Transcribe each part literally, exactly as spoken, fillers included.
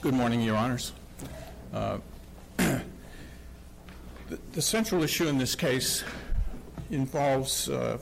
Good morning, Your Honors. Uh, the, the central issue in this case involves uh,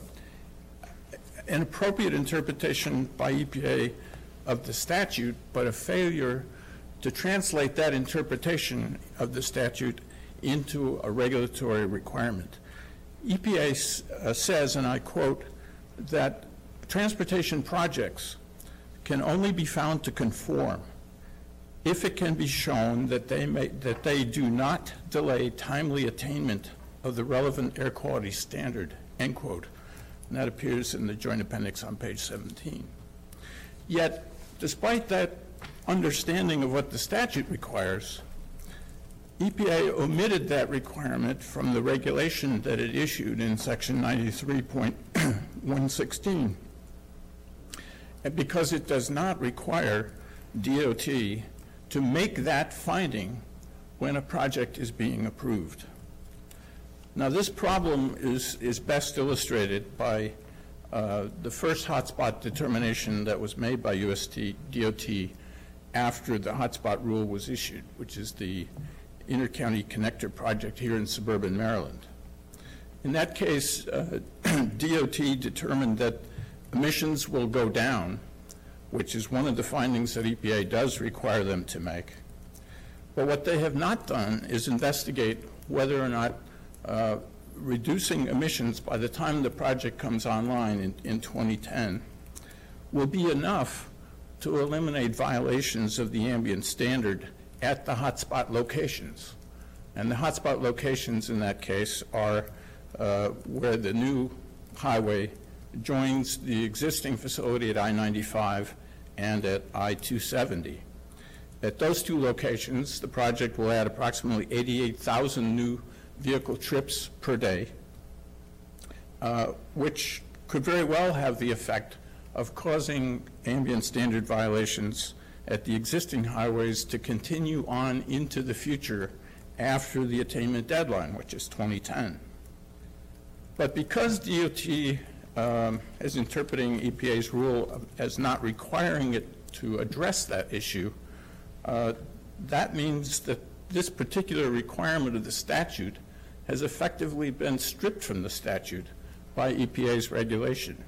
an appropriate interpretation by E P A of the statute, but a failure to translate that interpretation of the statute into a regulatory requirement. E P A uh, says, and I quote, that transportation projects can only be found to conform if it can be shown that they may, that they do not delay timely attainment of the relevant air quality standard, end quote. And that appears in the Joint Appendix on page seventeen. Yet, despite that understanding of what the statute requires, E P A omitted that requirement from the regulation that it issued in Section ninety-three point one sixteen. And because it does not require D O T to make that finding when a project is being approved. Now, this problem is, is best illustrated by uh, the first hotspot determination that was made by U S D O T after the hotspot rule was issued, which is the Intercounty Connector Project here in suburban Maryland. In that case, uh, D O T determined that emissions will go down, which is one of the findings that E P A does require them to make. But what they have not done is investigate whether or not uh, reducing emissions by the time the project comes online in, in twenty ten will be enough to eliminate violations of the ambient standard at the hotspot locations. And the hotspot locations in that case are uh, where the new highway joins the existing facility at I ninety-five and at I two seventy. At those two locations, the project will add approximately eighty-eight thousand new vehicle trips per day, uh, which could very well have the effect of causing ambient standard violations at the existing highways to continue on into the future after the attainment deadline, which is twenty ten. But because D O T um, is interpreting E P A's rule as not requiring it to address that issue, uh, that means that this particular requirement of the statute has effectively been stripped from the statute by E P A's regulation.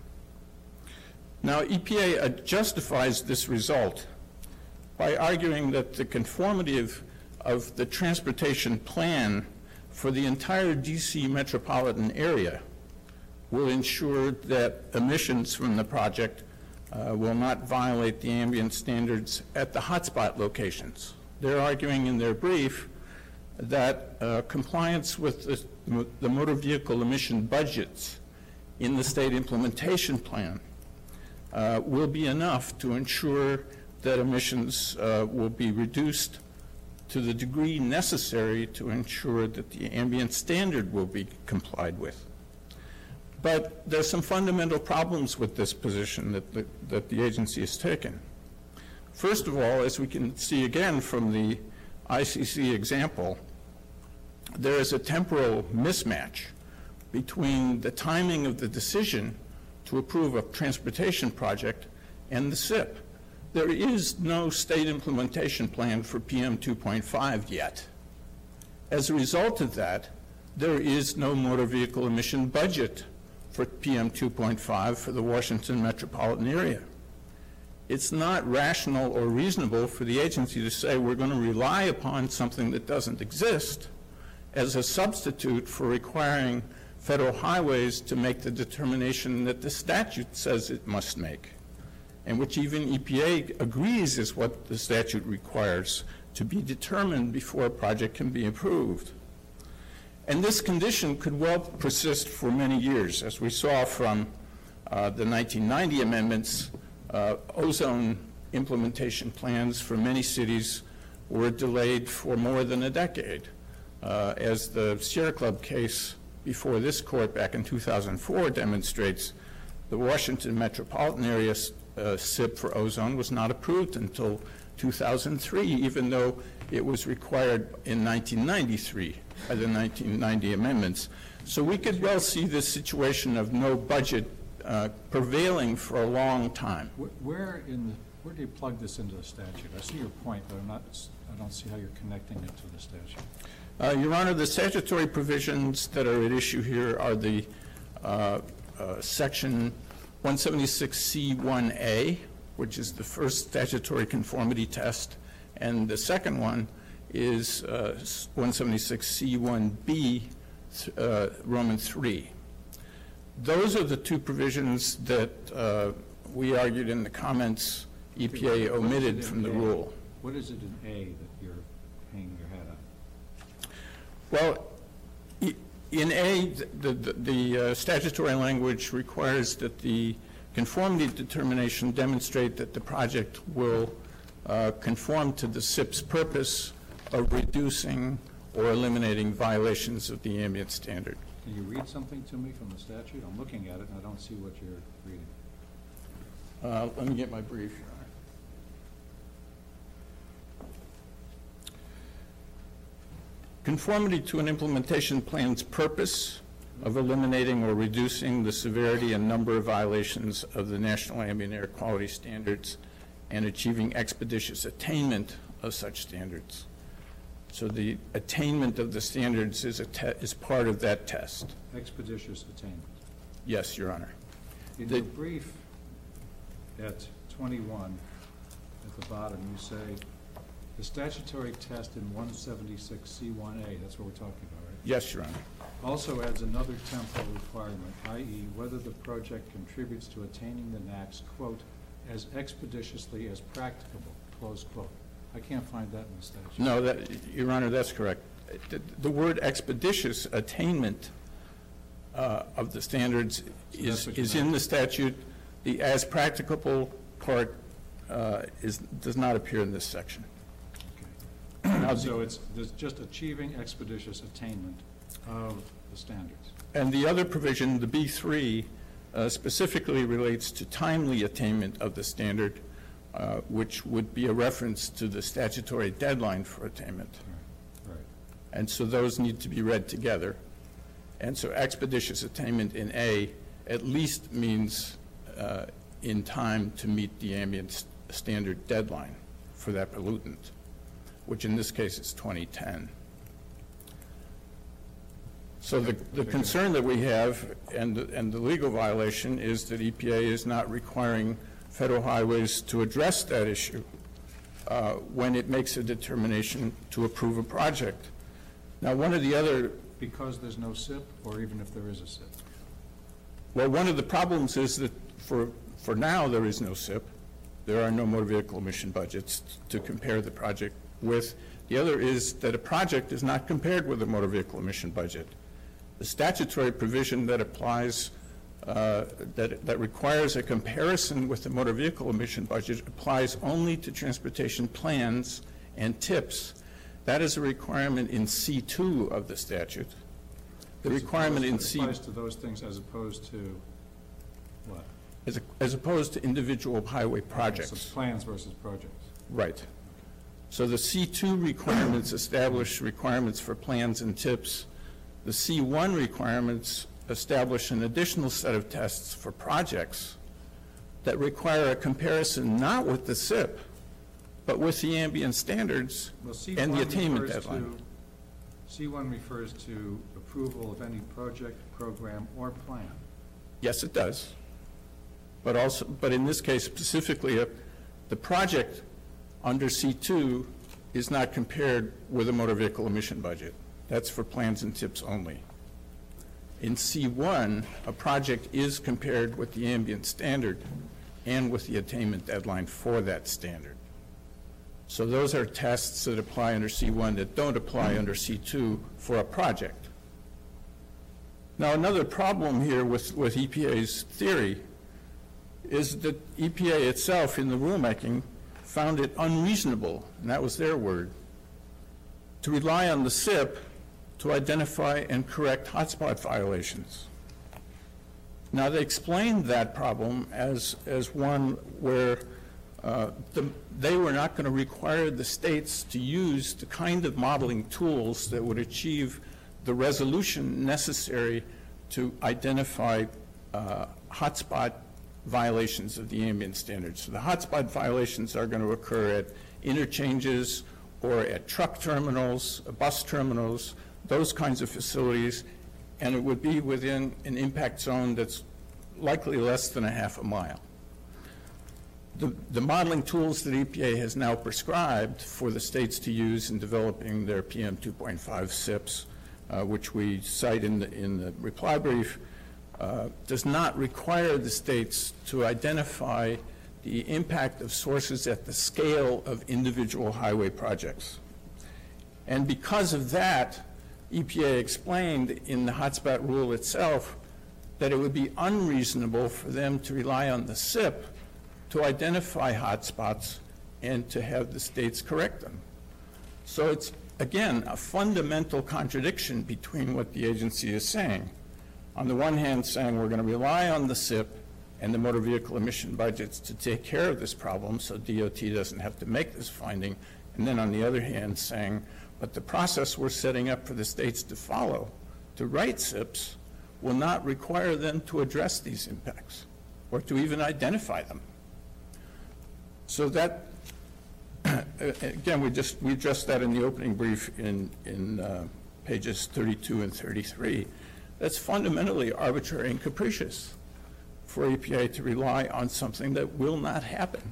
Now, E P A justifies this result by arguing that the conformity of, of the transportation plan for the entire D C metropolitan area will ensure that emissions from the project uh, will not violate the ambient standards at the hotspot locations. They're arguing in their brief that uh, compliance with the, the motor vehicle emission budgets in the state implementation plan uh, will be enough to ensure that emissions uh, will be reduced to the degree necessary to ensure that the ambient standard will be complied with. But there's some fundamental problems with this position that the, that the agency has taken. First of all, as we can see again from the I C C example, there is a temporal mismatch between the timing of the decision to approve a transportation project and the S I P. There is no state implementation plan for P M two point five yet. As a result of that, there is no motor vehicle emission budget for P M two point five for the Washington metropolitan area. It's not rational or reasonable for the agency to say we're going to rely upon something that doesn't exist as a substitute for requiring federal highways to make the determination that the statute says it must make, and which even E P A agrees is what the statute requires to be determined before a project can be approved. And this condition could well persist for many years. As we saw from uh, the nineteen ninety amendments, uh, ozone implementation plans for many cities were delayed for more than a decade. Uh, as the Sierra Club case before this court back in two thousand four demonstrates, the Washington metropolitan area uh, S I P for ozone was not approved until two thousand three, even though it was required in nineteen ninety-three by the nineteen ninety amendments. So we could well see this situation of no budget uh, prevailing for a long time. Where in the Where do you plug this into the statute? I see your point, but I'm not, I don't see how you're connecting it to the statute. Uh, Your Honor, the statutory provisions that are at issue here are the uh, uh, section one seventy-six C one A, which is the first statutory conformity test, and the second one is uh, one seventy-six C one B, uh, Roman three. Those are the two provisions that uh, we argued in the comments E P A omitted from the rule. What is it in A that you're hanging your hat on? Well, i- in A, the, the, the uh, statutory language requires that the conformity determination demonstrate that the project will uh, conform to the S I P's purpose of reducing or eliminating violations of the ambient standard. Can you read something to me from the statute? I'm looking at it and I don't see what you're reading. Uh, let me get my brief, Your Honor. Conformity to an implementation plan's purpose of eliminating or reducing the severity and number of violations of the National Ambient Air Quality Standards and achieving expeditious attainment of such standards. So the attainment of the standards is, a te is part of that test. Expeditious attainment. Yes, Your Honor. In The- your brief at twenty-one, at the bottom, you say, the statutory test in one seventy-six C one A, that's what we're talking about, right? Yes, Your Honor. Also adds another temporal requirement, that is whether the project contributes to attaining the N A Aq's, quote, as expeditiously as practicable, close quote. I can't find that in the statute. No, that, Your Honor, that's correct. The, the word expeditious attainment uh, of the standards So is, that's what you is meant. in the statute. The as practicable part uh, is, does not appear in this section. Okay. Now, So the- it's, there's just achieving expeditious attainment of the standards. And the other provision, the B three, uh, specifically relates to timely attainment of the standard, uh, which would be a reference to the statutory deadline for attainment. Right. Right. And so those need to be read together. And so expeditious attainment in A at least means uh, in time to meet the ambient s- standard deadline for that pollutant, which in this case is twenty ten. So the, the concern that we have and, the- and the legal violation is that E P A is not requiring Federal Highways to address that issue uh, when it makes a determination to approve a project. Now, one of the other, Because there's no S I P, or even if there is a S I P? well, one of the problems is that for, for now, there is no S I P. There are no motor vehicle emission budgets to compare the project with. The other is that a project is not compared with a motor vehicle emission budget. The statutory provision that applies, uh, that, that requires a comparison with the motor vehicle emission budget applies only to transportation plans and tips. That is a requirement in C two of the statute. The As requirement in opposed- C, Applies to those things as opposed to what? as, a- as opposed to individual highway So projects. plans versus projects. Right. So the C two requirements establish requirements for plans and tips. The C one requirements establish an additional set of tests for projects that require a comparison not with the S I P, but with the ambient standards Well, C and the one attainment refers deadline. to- C one refers to approval of any project, program, or plan. Yes, it does. But also, but in this case specifically, uh, the project under C two is not compared with a motor vehicle emission budget. That's for plans and tips only. In C one, a project is compared with the ambient standard and with the attainment deadline for that standard. So those are tests that apply under C one that don't apply under C two for a project. Now, another problem here with, with E P A's theory is that E P A itself in the rulemaking found it unreasonable, and that was their word, to rely on the S I P to identify and correct hotspot violations. Now, they explained that problem as, as one where uh, the, they were not going to require the states to use the kind of modeling tools that would achieve the resolution necessary to identify uh, hotspot violations of the ambient standards. So the hotspot violations are going to occur at interchanges or at truck terminals, bus terminals, those kinds of facilities, and it would be within an impact zone that's likely less than a half a mile. The, the modeling tools that E P A has now prescribed for the states to use in developing their P M two point five S I Ps, uh, which we cite in the, in the reply brief, uh, does not require the states to identify the impact of sources at the scale of individual highway projects. And because of that, E P A explained in the hotspot rule itself that it would be unreasonable for them to rely on the S I P to identify hotspots and to have the states correct them. So it's, again, a fundamental contradiction between what the agency is saying. On the one hand, saying we're going to rely on the S I P and the motor vehicle emission budgets to take care of this problem so D O T doesn't have to make this finding, and then on the other hand saying, but the process we're setting up for the states to follow, to write S I Ps, will not require them to address these impacts or to even identify them. So that, again, we just we addressed that in the opening brief in, in uh, pages thirty-two and thirty-three. That's fundamentally arbitrary and capricious for E P A to rely on something that will not happen.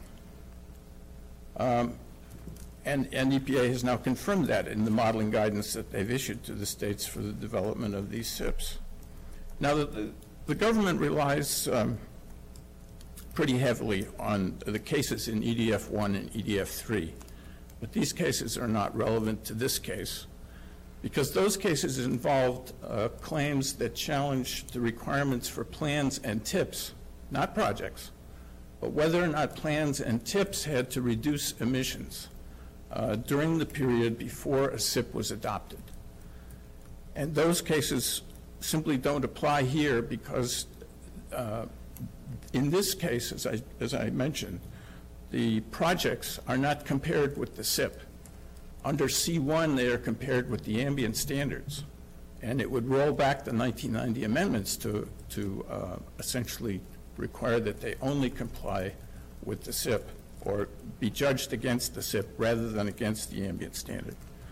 Um, and, and E P A has now confirmed that in the modeling guidance that they've issued to the states for the development of these S I Ps. Now, the, the, the government relies um, pretty heavily on the cases in E D F one and E D F three, but these cases are not relevant to this case because those cases involved uh, claims that challenge the requirements for plans and tips, not projects, but whether or not plans and tips had to reduce emissions uh, during the period before a S I P was adopted. And those cases simply don't apply here because uh, in this case, as I, as I mentioned, the projects are not compared with the S I P. Under C one, they are compared with the ambient standards, and it would roll back the nineteen ninety amendments to, to uh, essentially require that they only comply with the S I P or be judged against the S I P rather than against the ambient standard.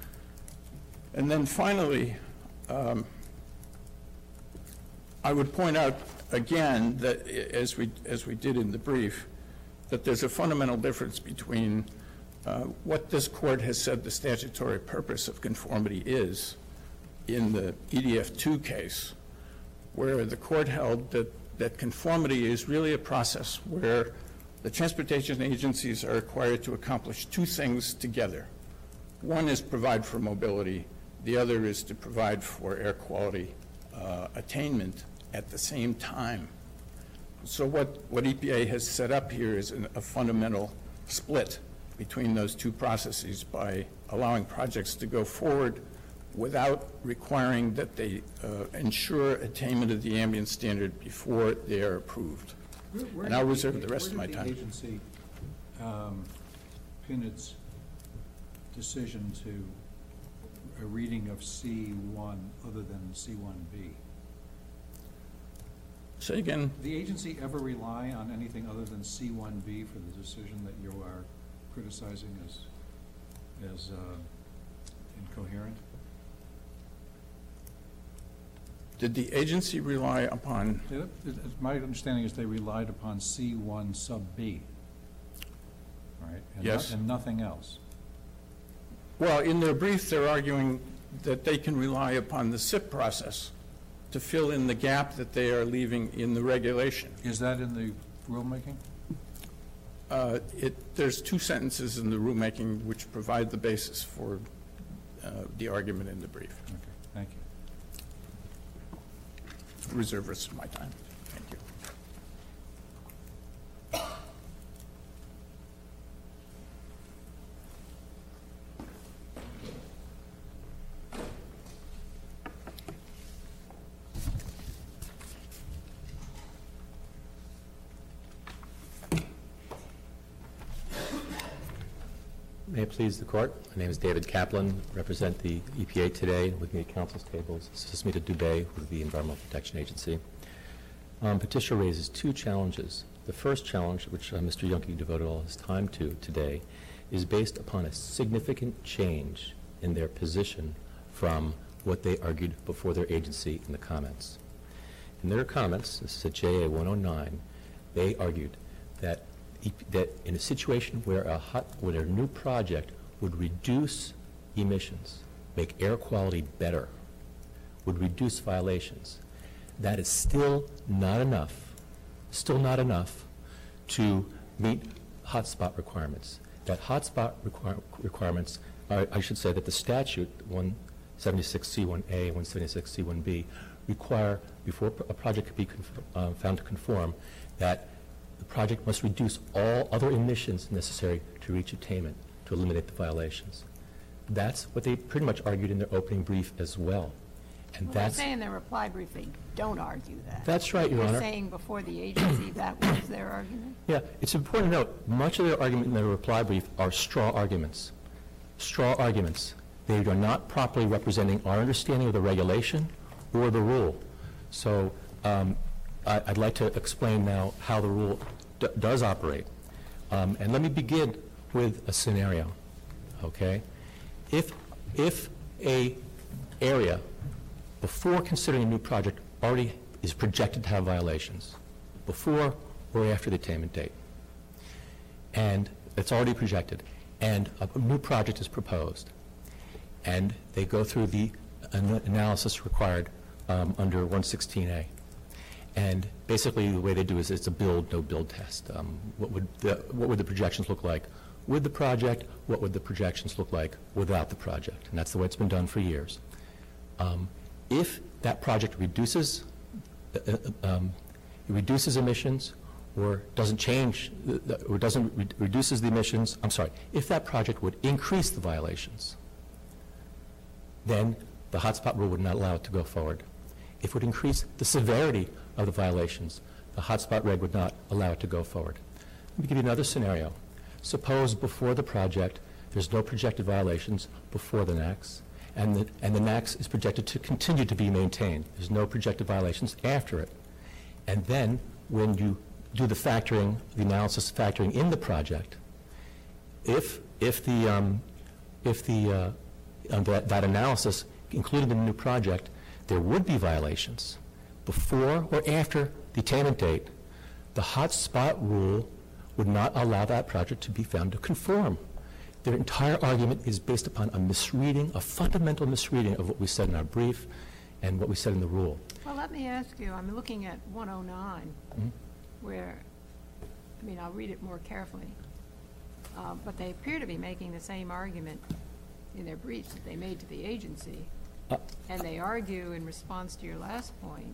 And then finally, um, I would point out again that, as we, as we did in the brief, that there's a fundamental difference between uh, what this court has said the statutory purpose of conformity is in the E D F two case, where the court held that, that conformity is really a process where the transportation agencies are required to accomplish two things together. One is provide for mobility. The other is to provide for air quality uh, attainment at the same time. So what, what E P A has set up here is an, a fundamental split between those two processes by allowing projects to go forward without requiring that they uh, ensure attainment of the ambient standard before they are approved. Where, where and I'll the, reserve the rest of my the time. agency um, pin its decision to a reading of C one other than C one B? Say again. The agency ever rely on anything other than C one B for the decision that you are criticizing as, as uh, incoherent? Did the agency rely upon? It, it, my understanding is they relied upon C one sub B, right? And Yes. No, and nothing else. Well, in their brief, they're arguing that they can rely upon the S I P process to fill in the gap that they are leaving in the regulation. Is that in the rulemaking? Uh, it, there's two sentences in the rulemaking which provide the basis for uh, the argument in the brief. Okay, thank you. Reserve the rest of my time. Thank you. May it please the Court. My name is David Kaplan, represent the E P A today. With me at Council's table is Susmita Dubey with the Environmental Protection Agency. Um, Petitioner raises two challenges The first challenge, which uh, Mister Yonke devoted all his time to today, is based upon a significant change in their position from what they argued before their agency in the comments. In their comments, this is at J A one oh nine, they argued that, e that in a situation where a, hot, where a new project would reduce emissions, make air quality better, would reduce violations, that is still not enough, still not enough to meet hotspot requirements. That hotspot require, requirements, are, I should say that the statute, one seventy-six C one A and one seventy-six C one B, require, before a project can be uh, found to conform, that the project must reduce all other emissions necessary to reach attainment, to eliminate the violations. That's what they pretty much argued in their opening brief as well. And Well, that's they say in their reply brief they don't argue that. That's right, Your They're Honor. saying before the agency that was their argument? Yeah, it's important to note, much of their argument in their reply brief are straw arguments. Straw arguments. They are not properly representing our understanding of the regulation or the rule. So um, I, I'd like to explain now how the rule d does operate. Um, and let me begin with a scenario, okay? If, if a area, before considering a new project, already is projected to have violations, before or after the attainment date, and it's already projected, and a new project is proposed, and they go through the an analysis required um, under one sixteen A. And basically the way they do is it's a build, no build test. Um, what would the, what would the projections look like with the project? What would the projections look like without the project? And that's the way it's been done for years. Um, if that project reduces, uh, um, reduces emissions or doesn't change, uh, or doesn't re reduces the emissions, I'm sorry, if that project would increase the violations, then the hotspot rule would not allow it to go forward. If it would increase the severity of the violations, the hotspot reg would not allow it to go forward. Let me give you another scenario. Suppose before the project, there's no projected violations before the NAAQS, and the, and the NAAQS is projected to continue to be maintained. There's no projected violations after it. And then when you do the factoring, the analysis factoring in the project, if, if the, um, if the, uh, uh, that, that analysis included in the new project, there would be violations before or after the attainment date, the hotspot rule would not allow that project to be found to conform. Their entire argument is based upon a misreading, a fundamental misreading of what we said in our brief and what we said in the rule. Well, let me ask you, I'm looking at one oh nine, Mm-hmm. where, I mean, I'll read it more carefully, uh, but they appear to be making the same argument in their briefs that they made to the agency. Uh, And they argue in response to your last point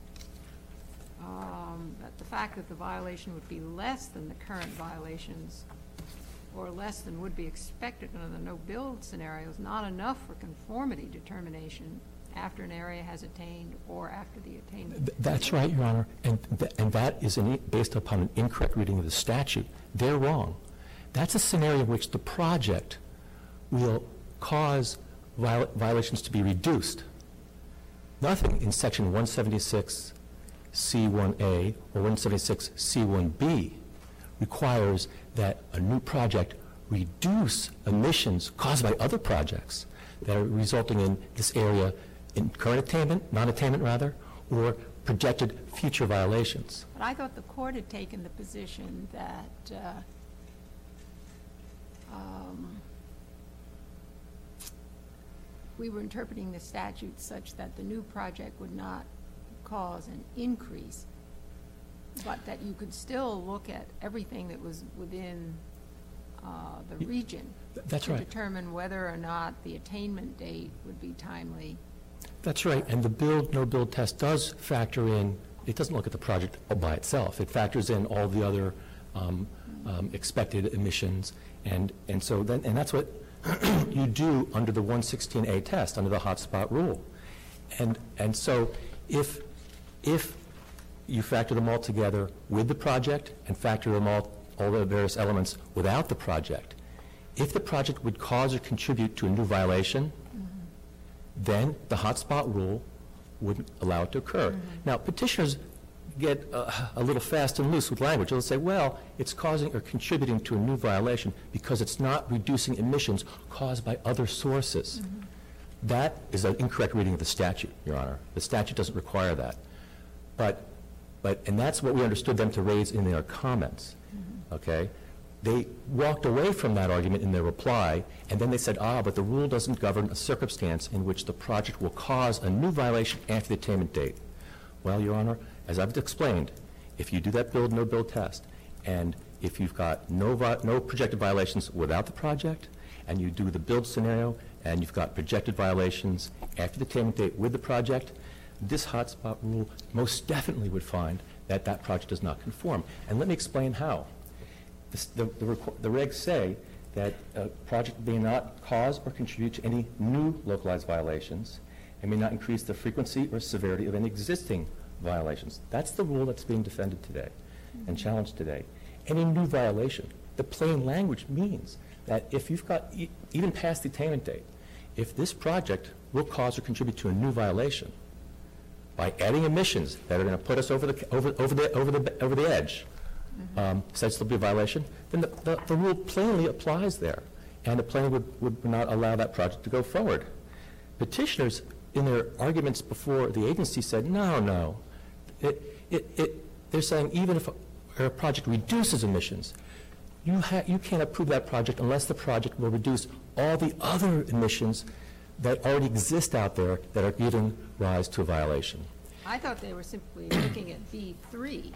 um, that the fact that the violation would be less than the current violations or less than would be expected under the no-build scenario is not enough for conformity determination after an area has attained or after the attainment. Th that's right, Your Honor, and, th and that is an, based upon an incorrect reading of the statute. They're wrong. That's a scenario in which the project will cause viol violations to be reduced. Nothing in Section one seventy-six C one A or one seventy-six C one B requires that a new project reduce emissions caused by other projects that are resulting in this area in current attainment, non-attainment rather, or projected future violations. But I thought the court had taken the position that uh, um, we were interpreting the statute such that the new project would not cause an increase, but that you could still look at everything that was within uh, the region That's to right. determine whether or not the attainment date would be timely. That's right, and the build, no build test does factor in, it doesn't look at the project all by itself. It factors in all the other um, um, expected emissions, and, and so then, and that's what you do under the one sixteen A test, under the hotspot rule. And, and so if, if you factor them all together with the project and factor them all, all the various elements without the project, if the project would cause or contribute to a new violation, then the hotspot rule wouldn't allow it to occur. Mm-hmm. Now, petitioners get uh, a little fast and loose with language. They'll say, well, it's causing or contributing to a new violation because it's not reducing emissions caused by other sources. Mm-hmm. That is an incorrect reading of the statute, Your Honor. The statute doesn't require that. But, but, and that's what we understood them to raise in their comments, mm-hmm. okay? They walked away from that argument in their reply, and then they said, ah, but the rule doesn't govern a circumstance in which the project will cause a new violation after the attainment date. Well, Your Honor, as I've explained, if you do that build, no build test, and if you've got no, vi no projected violations without the project, and you do the build scenario, and you've got projected violations after the attainment date with the project, this hotspot rule most definitely would find that that project does not conform. And let me explain how. This, the, the, the regs say that a project may not cause or contribute to any new localized violations and may not increase the frequency or severity of any existing violations. That's the rule that's being defended today mm-hmm. and challenged today. Any new violation, the plain language means that if you've got, e even past the attainment date, if this project will cause or contribute to a new violation by adding emissions that are going to put us over the, over, over the, over the, over the edge, mm-hmm. um, such there'll be a violation, then the, the, the rule plainly applies there, and the plan would, would not allow that project to go forward. Petitioners, in their arguments before the agency, said, no, no. It, it, it, they're saying even if a, a project reduces emissions, you, ha you can't approve that project unless the project will reduce all the other emissions that already exist out there that are giving rise to a violation. I thought they were simply looking at B three.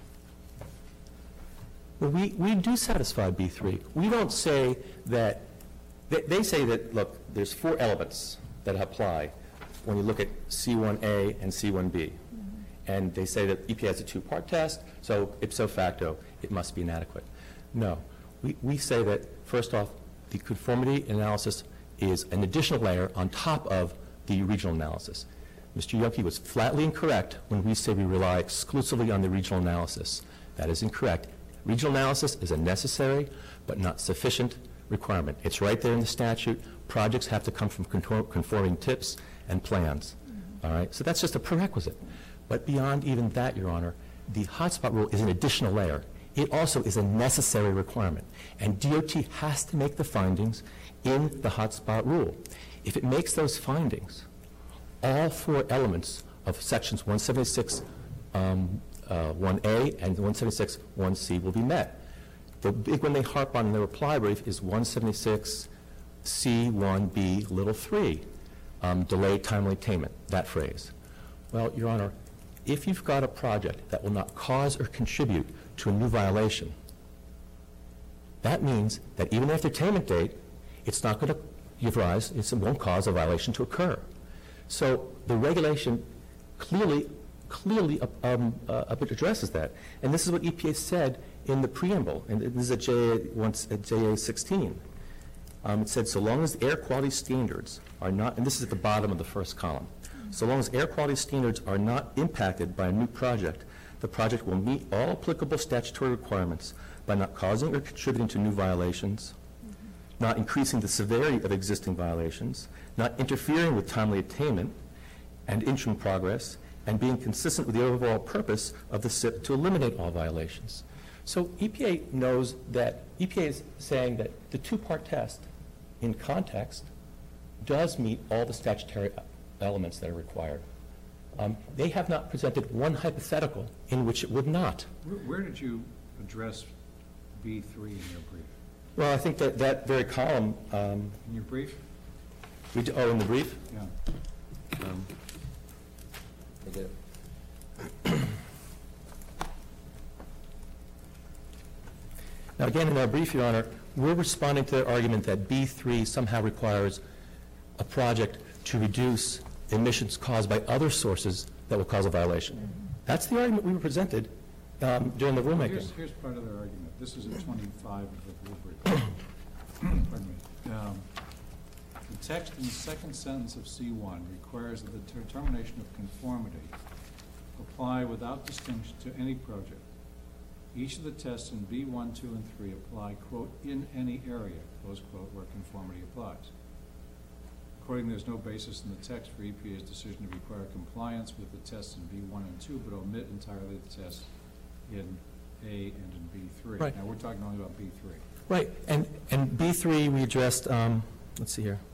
Well, we, we do satisfy B three. We don't say that, they, they say that, look, there's four elements that apply when you look at C one A and C one B. Mm-hmm. And they say that E P A has a two-part test, so ipso facto, it must be inadequate. No. We, we say that, first off, the conformity analysis is an additional layer on top of the regional analysis. Mister Youngke was flatly incorrect when we say we rely exclusively on the regional analysis. That is incorrect. Regional analysis is a necessary but not sufficient requirement. It's right there in the statute. Projects have to come from conforming tips and plans. Mm-hmm. All right? So that's just a prerequisite. But beyond even that, Your Honor, the hotspot rule is an additional layer. It also is a necessary requirement. And D O T has to make the findings in the hotspot rule. If it makes those findings, all four elements of sections one seventy-six um, uh, one A and one seventy-six one C will be met. The big one they harp on in the reply brief is one seventy-six C one B little three, um, delayed timely attainment, that phrase. Well, Your Honor, if you've got a project that will not cause or contribute to a new violation, that means that even after attainment date, it's not going to give rise, it won't cause a violation to occur. So the regulation clearly, clearly um, uh, addresses that. And this is what E P A said in the preamble, and this is at J A sixteen. Um, it said, so long as air quality standards are not, and this is at the bottom of the first column, so long as air quality standards are not impacted by a new project, the project will meet all applicable statutory requirements by not causing or contributing to new violations, mm-hmm. not increasing the severity of existing violations, not interfering with timely attainment and interim progress, and being consistent with the overall purpose of the S I P to eliminate all violations. So E P A knows that, E P A is saying that the two-part test in context does meet all the statutory elements that are required. Um, they have not presented one hypothetical in which it would not. Where, where did you address B three in your brief? Well, I think that that very column. Um, in your brief? We do, oh, in the brief? Yeah. Um, I did. Now, again, in our brief, Your Honor, we're responding to their argument that B three somehow requires a project to reduce emissions caused by other sources that will cause a violation. Mm-hmm. That's the argument we were presented um, during the rulemaking. Here's, here's part of their argument. This is at twenty-five of the rubric. Pardon me. Um, the text in the second sentence of C one requires that the determination of conformity apply without distinction to any project. Each of the tests in B one, two, and three apply, quote, in any area, close quote, where conformity applies. Accordingly, there's no basis in the text for E P A's decision to require compliance with the tests in B one and two, but omit entirely the tests in A and in B three. Right. Now, we're talking only about B three. Right, and, and B three, we addressed, um, let's see here.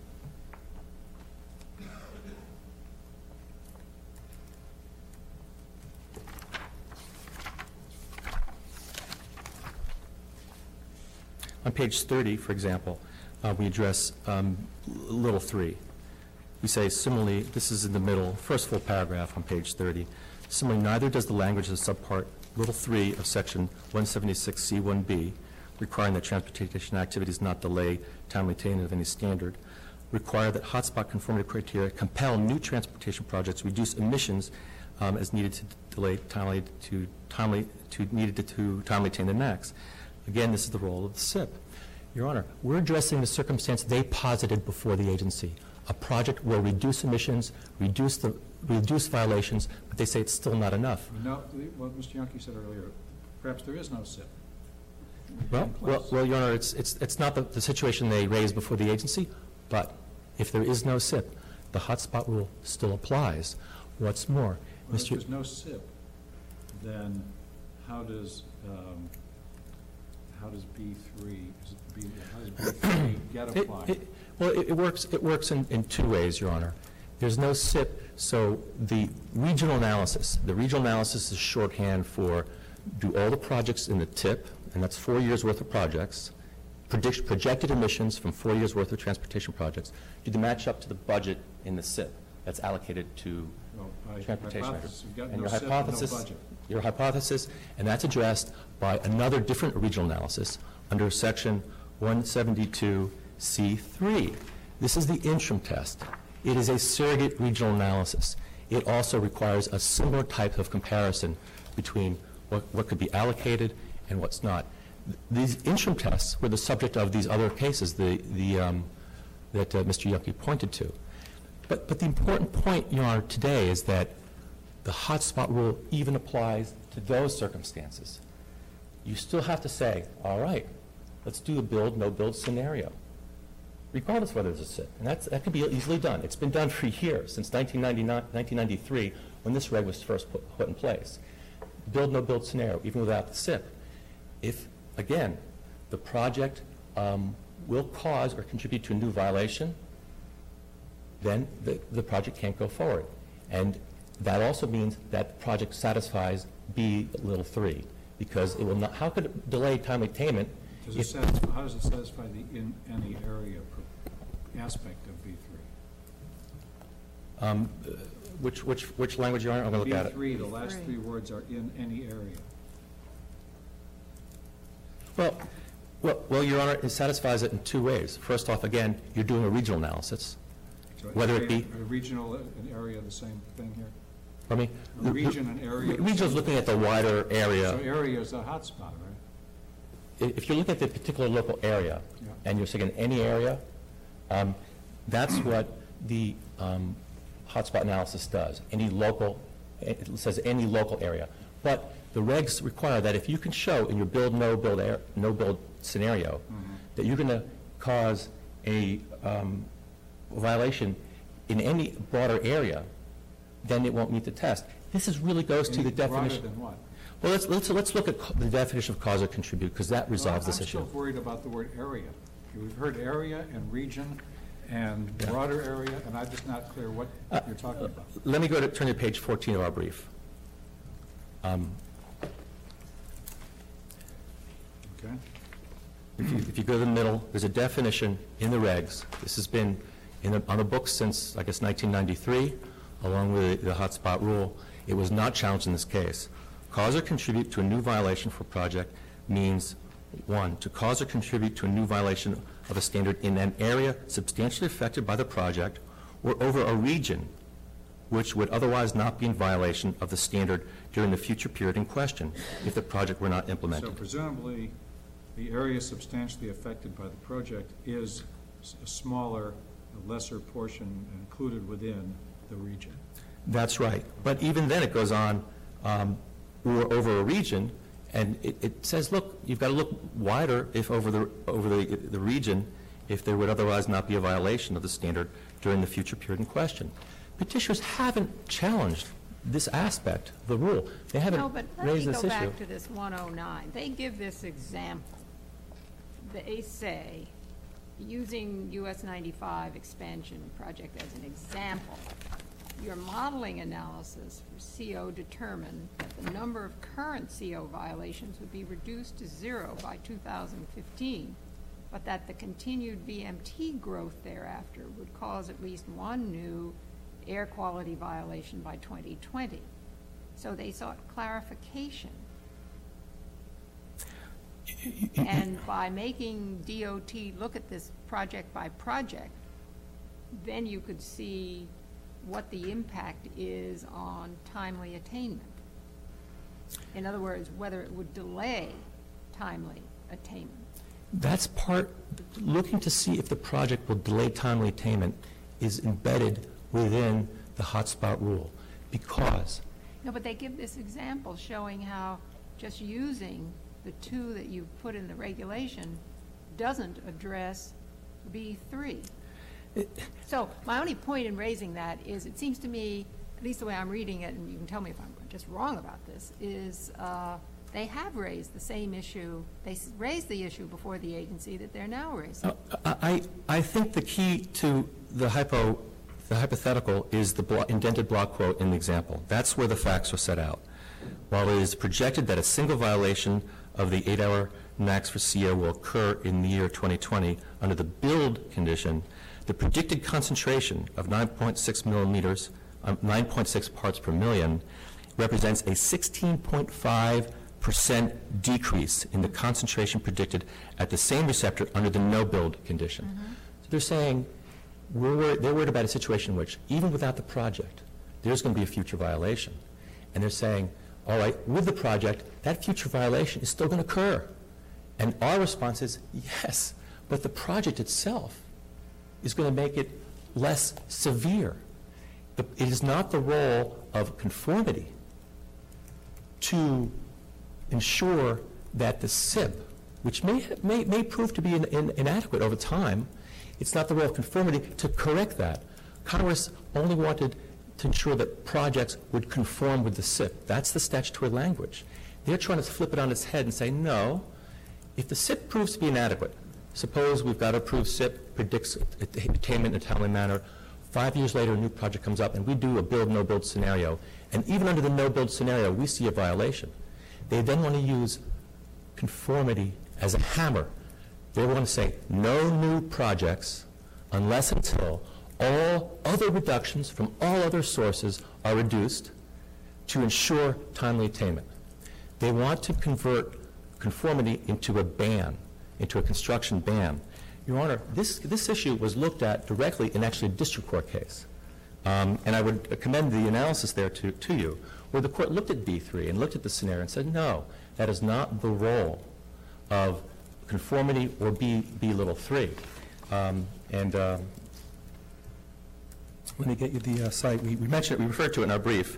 On page thirty, for example, uh, we address um, little three. We say, similarly, this is in the middle, first full paragraph on page thirty. Similarly, neither does the language of subpart little three of section one seventy-six C one B, requiring that transportation activities not delay timely attainment of any standard, require that hotspot conformity criteria compel new transportation projects reduce emissions um, as needed to delay timely to timely to needed to, to timely attain the N A Cs. Again, this is the role of the S I P. Your Honor, we're addressing the circumstance they posited before the agency. A project will reduce emissions, reduce the reduce violations, but they say it's still not enough. No, what Mister Yonke said earlier, perhaps there is no S I P. Well, well, well, Your Honor, it's it's it's not the, the situation they raised before the agency, but if there is no S I P, the hotspot rule still applies. What's more, Well, if Mister there's no S I P, then how does um, how does B three, is it B, how does B three get It- applied? it- Well, it it works, it works in, in two ways, Your Honor. There's no S I P, so the regional analysis, the regional analysis is shorthand for do all the projects in the T I P, and that's four years' worth of projects, predict, projected emissions from four years' worth of transportation projects, do they match up to the budget in the S I P that's allocated to Well, by transportation hypothesis, measures? you've got And no your S I P and no hypothesis, budget. your hypothesis, and that's addressed by another different regional analysis under section one seventy-two C three. This is the interim test. It is a surrogate regional analysis. It also requires a similar type of comparison between what, what could be allocated and what's not. Th- These interim tests were the subject of these other cases the, the, um, that uh, Mister Yucky pointed to. But, but the important point, Your Honor, today is that the hotspot rule even applies to those circumstances. You still have to say, all right, let's do a build, no-build scenario, regardless of whether there's a S I P. And that's, that can be easily done. It's been done for years, since nineteen ninety-nine, nineteen ninety-three, when this reg was first put, put in place. Build, no-build scenario, even without the S I P. If, again, the project um, will cause or contribute to a new violation, then the, the project can't go forward. And that also means that the project satisfies B little three, because it will not, how could it delay timely payment? Does it if- satisfy, how does it satisfy the in any area pro- aspect of B three? Um, uh, Which, which, which language, Your Honor? I'm going to look at B it. three, the last Three. three words are in any area. Well, well, well, Your Honor, it satisfies it in two ways. First off, again, you're doing a regional analysis. So Whether it area- be- A regional, uh, an area, the same thing here? I mean, A region, an area. regional's looking at the wider So area. area is a hotspot, right? I- If you look at the particular local area, Yeah. and you're saying any area, um, that's what the um, hotspot analysis does. Any local, it says any local area. But the regs require that if you can show in your build, no-build, air- no-build scenario, that you're going to cause a um, violation in any broader area, then it won't meet the test. This is really goes to Any the definition. Broader than what? Well, let's, let's, let's look at co- the definition of cause or contribute, because that resolves this I'm issue. still worried about the word area. We've heard area and region and Yeah. broader area, and I'm just not clear what Uh, you're talking about. Let me go to, turn to page fourteen of our brief. Um, Okay? If you, if you go to the middle, there's a definition in the regs. This has been in the, on the books since, I guess, nineteen ninety-three, along with the hotspot rule. It was not challenged in this case. Cause or contribute to a new violation for project means, one, to cause or contribute to a new violation of a standard in an area substantially affected by the project or over a region which would otherwise not be in violation of the standard during the future period in question if the project were not So implemented. presumably, the area substantially affected by the project is s- a smaller, a lesser portion included within the region. That's right. But even then, it goes on, um, or over a region, and it, it says, look, you've got to look wider if over the, over the, the region, if there would otherwise not be a violation of the standard during the future period in question. Petitioners haven't challenged this aspect of the rule. They haven't No, but let me raised go this issue. back to this one oh nine. They give this example. They say, using U S ninety-five expansion project as an example, your modeling analysis for C O determined that the number of current C O violations would be reduced to zero by two thousand fifteen, but that the continued V M T growth thereafter would cause at least one new air quality violation by twenty twenty. So they sought clarification. And by making D O T look at this project by project, then you could see what the impact is on timely attainment. In other words, whether it would delay timely attainment. That's part, looking to see if the project will delay timely attainment is embedded within the hotspot rule, because No, but they give this example showing how just using the two that you put in the regulation doesn't address B three. So my only point in raising that is it seems to me, at least the way I'm reading it, and you can tell me if I'm just wrong about this, is uh, they have raised the same issue. They s- raised the issue before the agency that they're now raising. Uh, I, I think the key to the hypo, the hypothetical is the blo- indented block quote in the example. That's where the facts are set out. While it is projected that a single violation of the eight-hour max for C O will occur in the year twenty twenty under the build condition, the predicted concentration of nine point six millimeters, um, nine point six parts per million, represents a sixteen point five percent decrease in the concentration predicted at the same receptor under the no-build condition. Mm-hmm. So they're saying, we're worried, they're worried about a situation in which, even without the project, there's going to be a future violation. And they're saying, all right, with the project, that future violation is still going to occur. And our response is, yes, but the project itself is going to make it less severe. The- It is not the role of conformity to ensure that the S I P, which may, may, may prove to be in, in, inadequate over time, it's not the role of conformity to correct that. Congress only wanted to ensure that projects would conform with the S I P. That's the statutory language. They're trying to flip it on its head and say, no, if the S I P proves to be inadequate, suppose we've got a approved S I P, predicts attainment in a timely manner, five years later a new project comes up and we do a build, no-build scenario, and even under the no-build scenario we see a violation. They then want to use conformity as a hammer. They want to say no new projects unless until all other reductions from all other sources are reduced to ensure timely attainment. They want to convert conformity into a ban, into a construction ban. Your Honor, this, this issue was looked at directly in actually a district court case. Um, and I would commend the analysis there to, to you, where the court looked at B three and looked at the scenario and said, no, that is not the role of conformity or B, B little three. Um, and um, let me get you the uh, site. We, we mentioned it, we referred to it in our brief.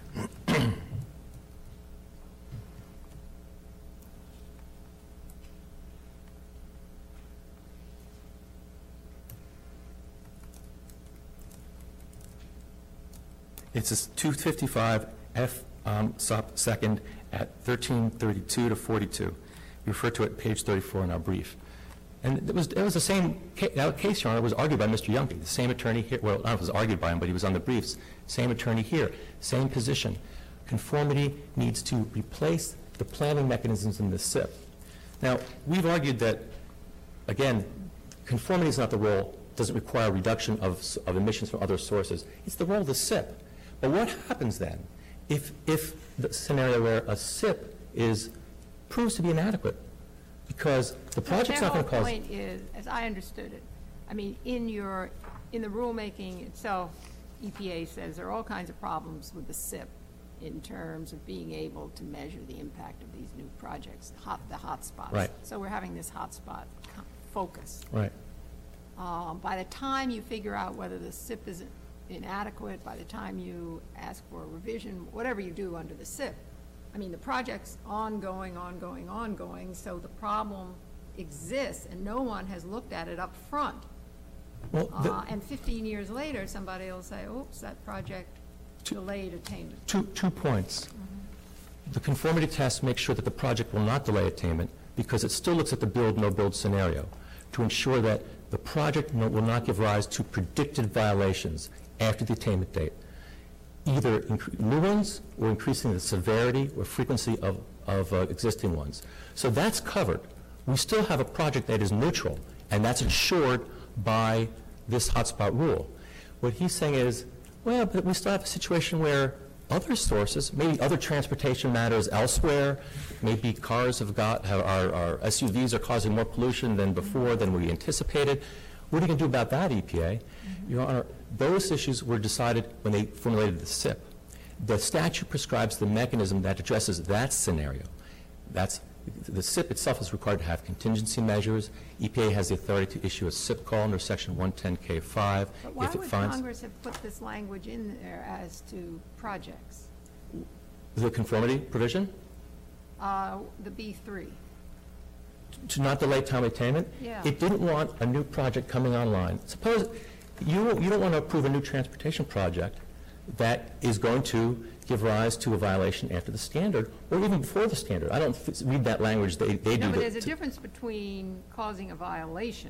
It's a two fifty-five F um, sub second at thirteen thirty-two to forty-two. We refer to it page thirty-four in our brief. And it was, it was the same ca that case, Your Honor, was argued by Mister Youngby, the same attorney here. Well, not it was argued by him, but he was on the briefs. Same attorney here, same position. Conformity needs to replace the planning mechanisms in the S I P. Now, we've argued that, again, conformity is not the role, doesn't require reduction of, of emissions from other sources. It's the role of the S I P. But what happens then if, if the scenario where a S I P is, proves to be inadequate? Because the project's not going to cause... Their whole point is, as I understood it, I mean, in your, in the rulemaking itself, E P A says there are all kinds of problems with the S I P in terms of being able to measure the impact of these new projects, hot, the hot spots. Right. So we're having this hot spot co- focus. Right. Um, By the time you figure out whether the S I P is inadequate, by the time you ask for a revision, whatever you do under the S I P, I mean, the project's ongoing, ongoing, ongoing, so the problem exists, and no one has looked at it up front Well, the- Uh, And fifteen years later, somebody will say, oops, that project delayed attainment. Two, two points. The conformity test makes sure that the project will not delay attainment because it still looks at the build, no build scenario to ensure that the project no- will not give rise to predicted violations after the attainment date, either incre- new ones or increasing the severity or frequency of, of uh, existing ones. So that's covered. We still have a project that is neutral, and that's ensured by this hotspot rule. What he's saying is, well, but we still have a situation where other sources, maybe other transportation matters elsewhere, maybe cars have got, have, our, our S U Vs are causing more pollution than before, than we anticipated. What are you going to do about that, E P A? Your Honor, those issues were decided when they formulated the S I P. The statute prescribes the mechanism that addresses that scenario. That's, the S I P itself is required to have contingency measures. E P A has the authority to issue a S I P call under Section one ten K five. But why if it would finds Congress have put this language in there as to projects? the conformity provision Uh, The B three. to not delay timely attainment. Yeah. It didn't want a new project coming online. Suppose you, you don't want to approve a new transportation project that is going to give rise to a violation after the standard or even before the standard. I don't f- read that language they, they do. No, but to- there's a to- difference between causing a violation,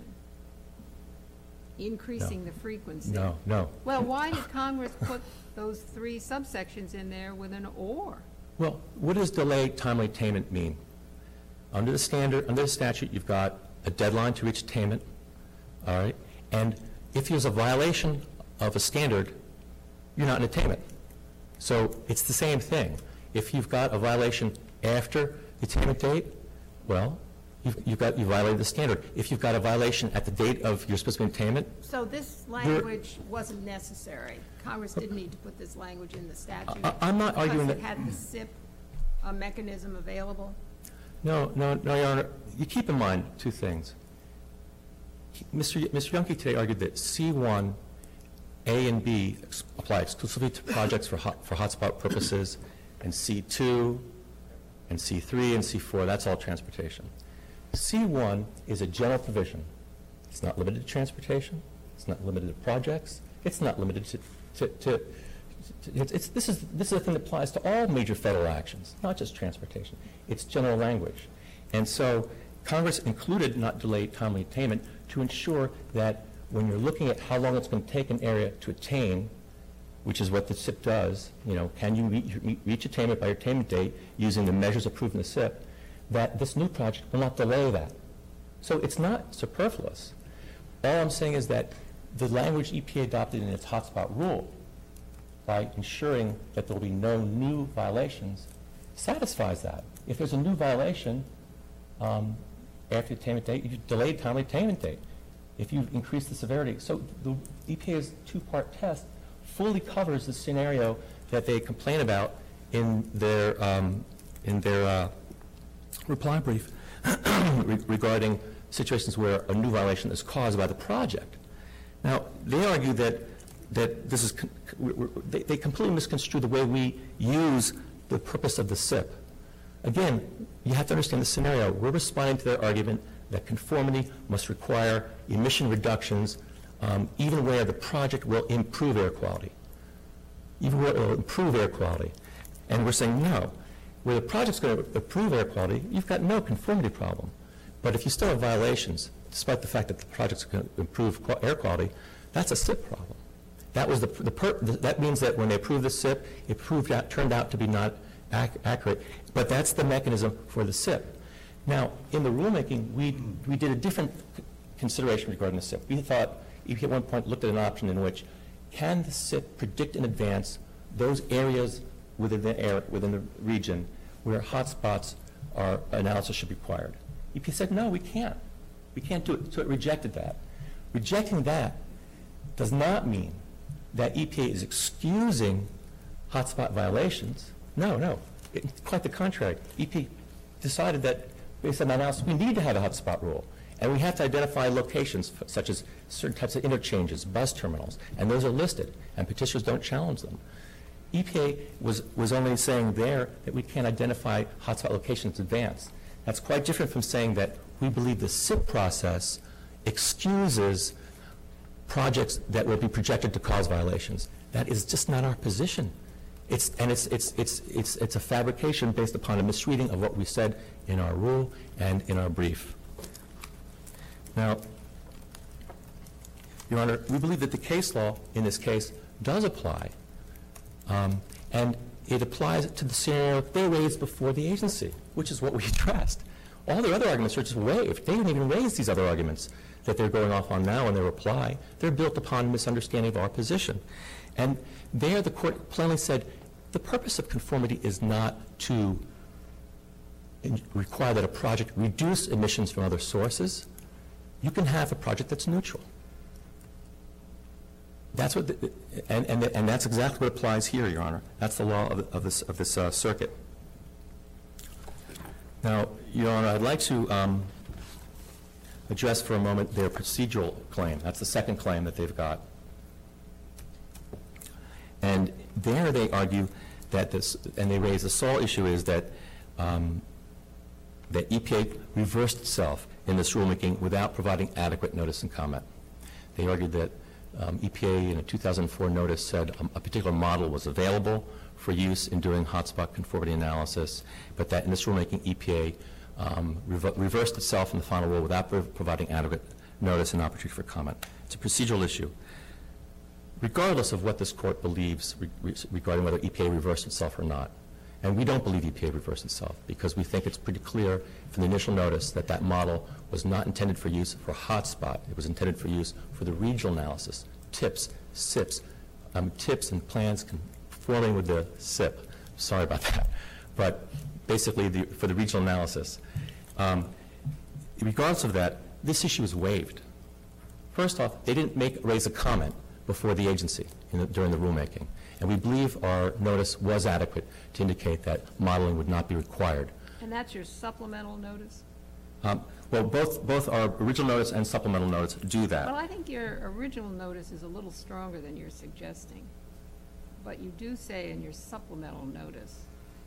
increasing the frequency. No, no. Well, why did Congress put those three subsections in there with an or? Well, what does delay timely attainment mean? Under the standard, under the statute, you've got a deadline to reach attainment, all right? And if there's a violation of a standard, you're not in attainment. So it's the same thing. If you've got a violation after the attainment date, well, you've, you've got, you violated the standard. If you've got a violation at the date of your supposed to be in attainment, So this language wasn't necessary. Congress didn't need to put this language in the statute. I- I'm not arguing Because that- it had the S I P uh, mechanism available. no, no, no, Your Honor, you keep in mind two things. He- Mister Y- Mister Yonke today argued that C one, A and B ex- apply exclusively to projects for hot, for hotspot purposes, and C two, and C three, and C four, that's all transportation. C one is a general provision. It's not limited to transportation, it's not limited to projects, it's not limited to, to, to it's, it's, this is, this is a thing that applies to all major federal actions, not just transportation. It's general language. And so Congress included not delayed timely attainment to ensure that when you're looking at how long it's going to take an area to attain, which is what the S I P does, you know, can you reach, reach attainment by your attainment date using the measures approved in the S I P, that this new project will not delay that. So it's not superfluous. All I'm saying is that the language E P A adopted in its hotspot rule, by ensuring that there will be no new violations, satisfies that. If there's a new violation um, after the attainment date, you delay timely attainment date. If you increase the severity, so the E P A's two-part test fully covers the scenario that they complain about in their um, in their uh, reply brief re- regarding situations where a new violation is caused by the project. Now, they argue that that this is con- we're- we're- they, they completely misconstrue the way we use the purpose of the S I P. Again, you have to understand the scenario. We're responding to their argument that conformity must require emission reductions um, even where the project will improve air quality, even where it will improve air quality. And we're saying no. Where the project's going to improve air quality, you've got no conformity problem. But if you still have violations, despite the fact that the project's going to improve qu- air quality, that's a S I P problem. That was the, the per, that means that when they approved the S I P, it proved out, turned out to be not ac accurate. But that's the mechanism for the S I P. Now, in the rulemaking, we we did a different consideration regarding the S I P. We thought, E P A at one point looked at an option in which, can the S I P predict in advance those areas within the air, within the region where hotspots are analysis should be required? E P A said, no, we can't. We can't do it. So it rejected that. Rejecting that does not mean that E P A is excusing hotspot violations. No, no. It, quite the contrary. E P A decided that, based on analysis, we need to have a hotspot rule. And we have to identify locations f- such as certain types of interchanges, bus terminals, and those are listed, and petitioners don't challenge them. E P A was, was only saying there that we can't identify hotspot locations in advance. That's quite different from saying that we believe the S I P process excuses projects that will be projected to cause violations. That is just not our position. It's, and it's, it's, it's, it's, it's a fabrication based upon a misreading of what we said in our rule and in our brief. Now, Your Honor, we believe that the case law in this case does apply, um, and it applies to the scenario they raised before the agency, which is what we addressed. All their other arguments are just waived. They didn't even raise these other arguments that they're going off on now in their reply. They're built upon misunderstanding of our position. And there the court plainly said, the purpose of conformity is not to in- require that a project reduce emissions from other sources. You can have a project that's neutral. That's what, the, and, and, and that's exactly what applies here, Your Honor. That's the law of, of this, of this uh, circuit. Now, Your Honor, I'd like to um, address for a moment their procedural claim. That's the second claim that they've got. And there they argue that this, and they raise the sole issue is that um, that E P A reversed itself in this rulemaking without providing adequate notice and comment. They argued that um, E P A in a two thousand four notice said um, a particular model was available for use in doing hotspot conformity analysis, but that in this rulemaking E P A um, rever reversed itself in the final rule without prov providing adequate notice and opportunity for comment. It's a procedural issue. Regardless of what this court believes re re regarding whether E P A reversed itself or not, and we don't believe E P A reversed itself because we think it's pretty clear from the initial notice that that model was not intended for use for hotspot. It was intended for use for the regional analysis, TIPS, SIPs, um, TIPS and plans conforming with the S I P. Sorry about that. But basically the, for the regional analysis. Um, regardless of that, this issue is waived. First off, they didn't make, raise a comment before the agency in the, during the rulemaking. And we believe our notice was adequate to indicate that modeling would not be required. And that's your supplemental notice? Um, well, both, both our original notice and supplemental notice do that. Well, I think your original notice is a little stronger than you're suggesting. But you do say in your supplemental notice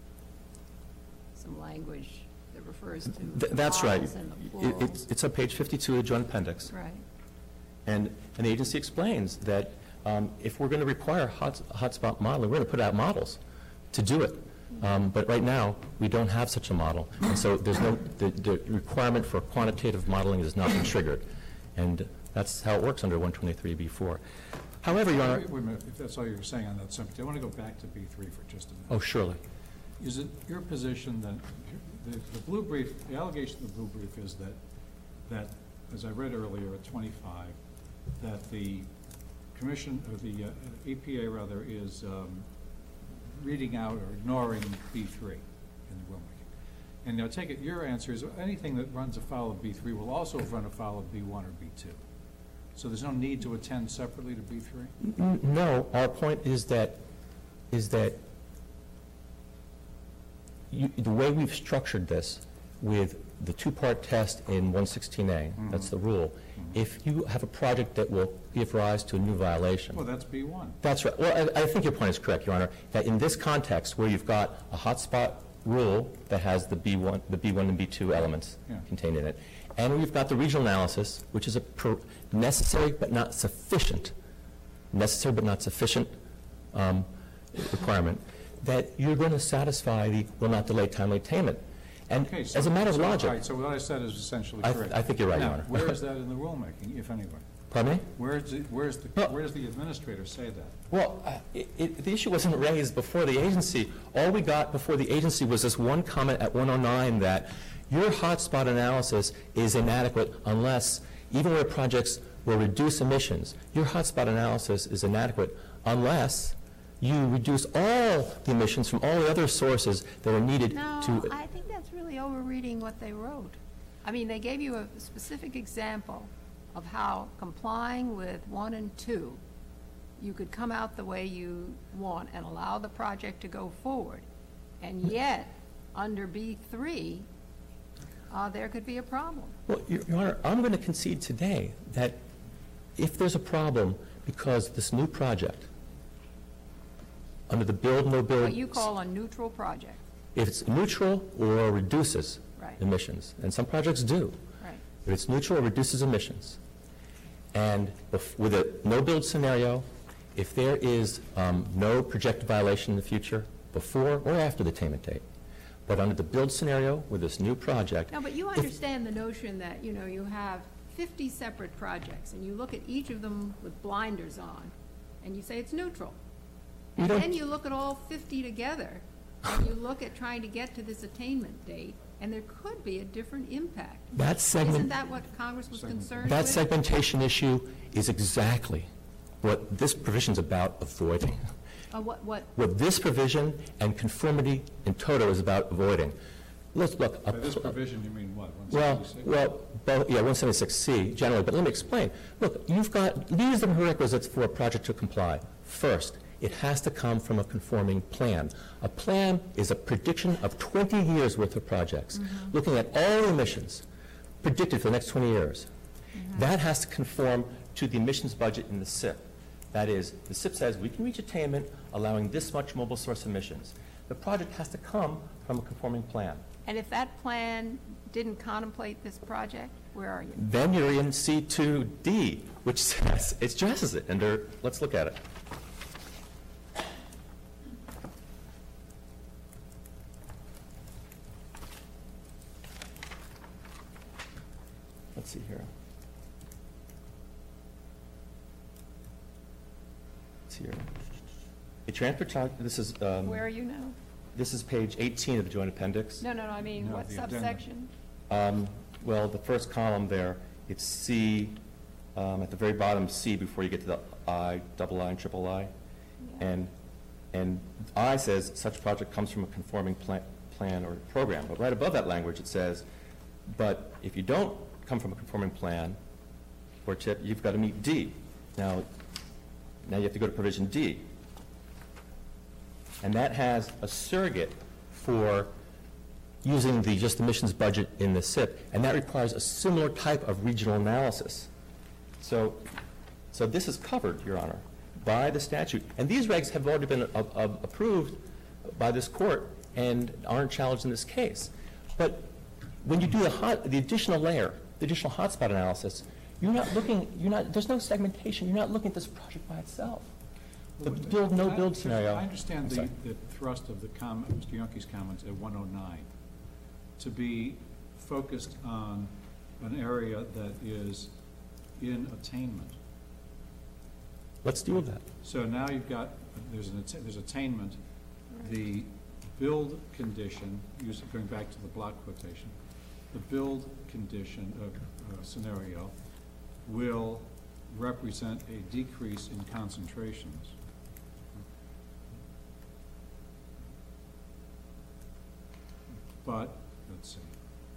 some language that refers to Th that's right. models in the It, plural. it's, it's on page fifty-two of the Joint Appendix. Right. And, and the agency explains that um, if we're going to require hot, hotspot modeling, we're going to put out models to do it. Um, but right now, we don't have such a model. And so there's no, the, the requirement for quantitative modeling has not been triggered. And that's how it works under one twenty-three B four. However, Your Honor. Wait, wait a minute, if that's all you're saying on that subject, I want to go back to B three for just a minute. Oh, surely. Is it your position that the, the blue brief, the allegation of the blue brief is that, that, as I read earlier at twenty-five, that the commission, or the uh, E P A rather, is um, reading out or ignoring B three in the rulemaking. And now take it, your answer is anything that runs afoul of B three will also run afoul of B one or B two. So there's no need to attend separately to B three? N no, our point is that, is that you, the way we've structured this with the two-part test in one sixteen A, mm-hmm. that's the rule, mm-hmm. if you have a project that will give rise to a new violation. Well, that's B one. That's right. Well, I, I think your point is correct, Your Honor, that in this context where you've got a hotspot rule that has the B one, the B one and B two elements yeah. contained in it, and we've got the regional analysis, which is a per necessary but not sufficient, necessary but not sufficient um, requirement, that you're going to satisfy the will not delay timely attainment. And okay, so, as a matter of so, logic. All right, so what I said is essentially I, correct. I think you're right, now, Your Honor. Where is that in the rulemaking, if anywhere? Pardon me? Where is it, where is the, Well, where does the administrator say that? Well, uh, it, it, the issue wasn't raised before the agency. All we got before the agency was this one comment at one oh nine that your hotspot analysis is inadequate unless, even where projects will reduce emissions, your hotspot analysis is inadequate unless you reduce all the emissions from all the other sources that are needed No, to... I think that's really overreading what they wrote. I mean, they gave you a specific example of how complying with one and two, you could come out the way you want and allow the project to go forward. And yet, under B three, uh, there could be a problem. Well, Your, Your Honor, I'm going to concede today that if there's a problem because this new project, under the build, no build... What you call a neutral project. If it's neutral or reduces Right. emissions, and some projects do. Right. If it's neutral or reduces emissions, And bef- with a no-build scenario, if there is um, no projected violation in the future, before or after the attainment date, but under the build scenario with this new project. No, but you if- understand the notion that, you know, you have fifty separate projects, and you look at each of them with blinders on, and you say it's neutral. You And don't- then you look at all fifty together, and you look at trying to get to this attainment date, and there could be a different impact. That segment. Isn't that what Congress was concerned with? That segmentation issue is exactly what this provision's about avoiding. Uh, what, what, What this provision and conformity in toto is about avoiding. Let's look. a By this pl- provision, you mean what, one Well, seventy-six? well, both, yeah, one seventy-six C generally, but let me explain. Look, you've got, these are the prerequisites for a project to comply. First, it has to come from a conforming plan. A plan is a prediction of twenty years' worth of projects, looking at all emissions predicted for the next twenty years. That has to conform to the emissions budget in the S I P. That is, the S I P says we can reach attainment allowing this much mobile source emissions. The project has to come from a conforming plan. and if that plan didn't contemplate this project, where are you? Then you're in C two D, which says, it addresses it under, let's look at it. Let's see here. Let's see here. A transport, this is, um, Where are you now? this is page eighteen of the joint appendix. No, no, no, I mean, No, what the addendum. subsection? Um, Well, the first column there, it's C, um, at the very bottom, C, before you get to the I, double I and triple I. Yeah. And, and I says such project comes from a conforming plan, plan or program. But right above that language, it says, but if you don't come from a conforming plan or tip, you've got to meet D. Now, now you have to go to provision D. And that has a surrogate for using the just emissions budget in the S I P, and that requires a similar type of regional analysis. So, so this is covered, Your Honor, by the statute. And these regs have already been a- a- approved by this court and aren't challenged in this case. But when you do the hot, the additional layer, the additional hotspot analysis, you're not looking, you're not, there's no segmentation. You're not looking at this project by itself. The build, no build scenario. I understand I'm the, sorry. the thrust of the comment, Mister Youngke's comments at one oh nine, to be focused on an area that is in attainment. Let's deal with that. So now you've got, there's an, atta- there's attainment, the build condition, using, going back to the block quotation, the build condition of, uh, scenario will represent a decrease in concentrations. But, let's see.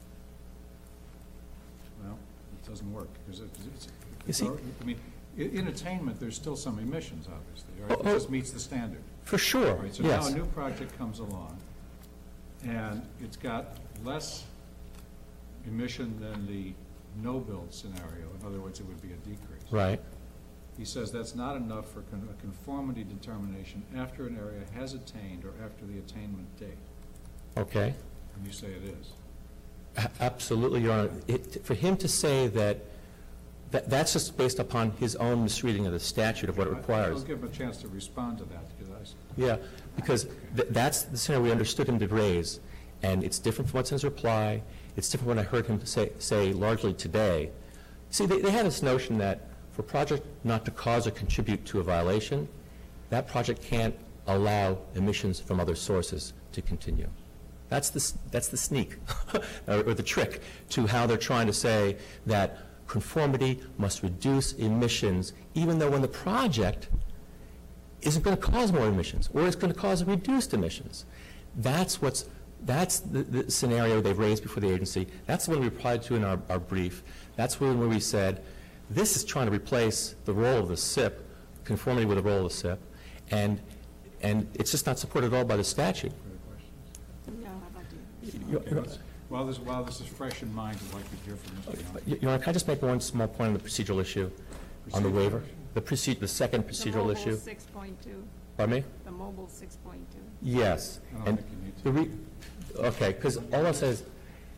Well, it doesn't work, because it- it's, You see- I mean, i- in attainment, there's still some emissions, obviously, Oh, right? oh. It just meets the standard. For sure, All right, so now a yes. new project comes along, and it's got less emission than the no-build scenario. In other words, it would be a decrease. Right. He says that's not enough for con- a conformity determination after an area has attained or after the attainment date. Okay. And you say it is. A- Absolutely, Your Honor. It- For him to say that, that, that's just based upon his own misreading of the statute of what it I- requires. I'll give him a chance to respond to that, because I, s- Yeah, because th- that's the scenario we understood him to raise, and it's different from what's in his reply. It's different from what I heard him say, say largely today. See, they, they have this notion that for a project not to cause or contribute to a violation, that project can't allow emissions from other sources to continue. That's the, s- that's the sneak, or or the trick to how they're trying to say that conformity must reduce emissions, even though when the project isn't going to cause more emissions, or it's going to cause reduced emissions. That's what's, that's the, the scenario they've raised before the agency. That's the one we replied to in our, our brief. That's when we said, this is trying to replace the role of the S I P, conformity with the role of the S I P, and, and it's just not supported at all by the statute. further questions? No, I'd like to. Your- Okay, let's- While this, while this is fresh in mind, I'd like to hear from Mister Young. Your Honor, can I just make one small point on the procedural issue, on the Procedural waiver? issue? The proceed, the second procedural The issue? mobile six point two, Pardon me? the mobile six point two. Yes. I don't And think you need to. the re, okay, because all I'll say is,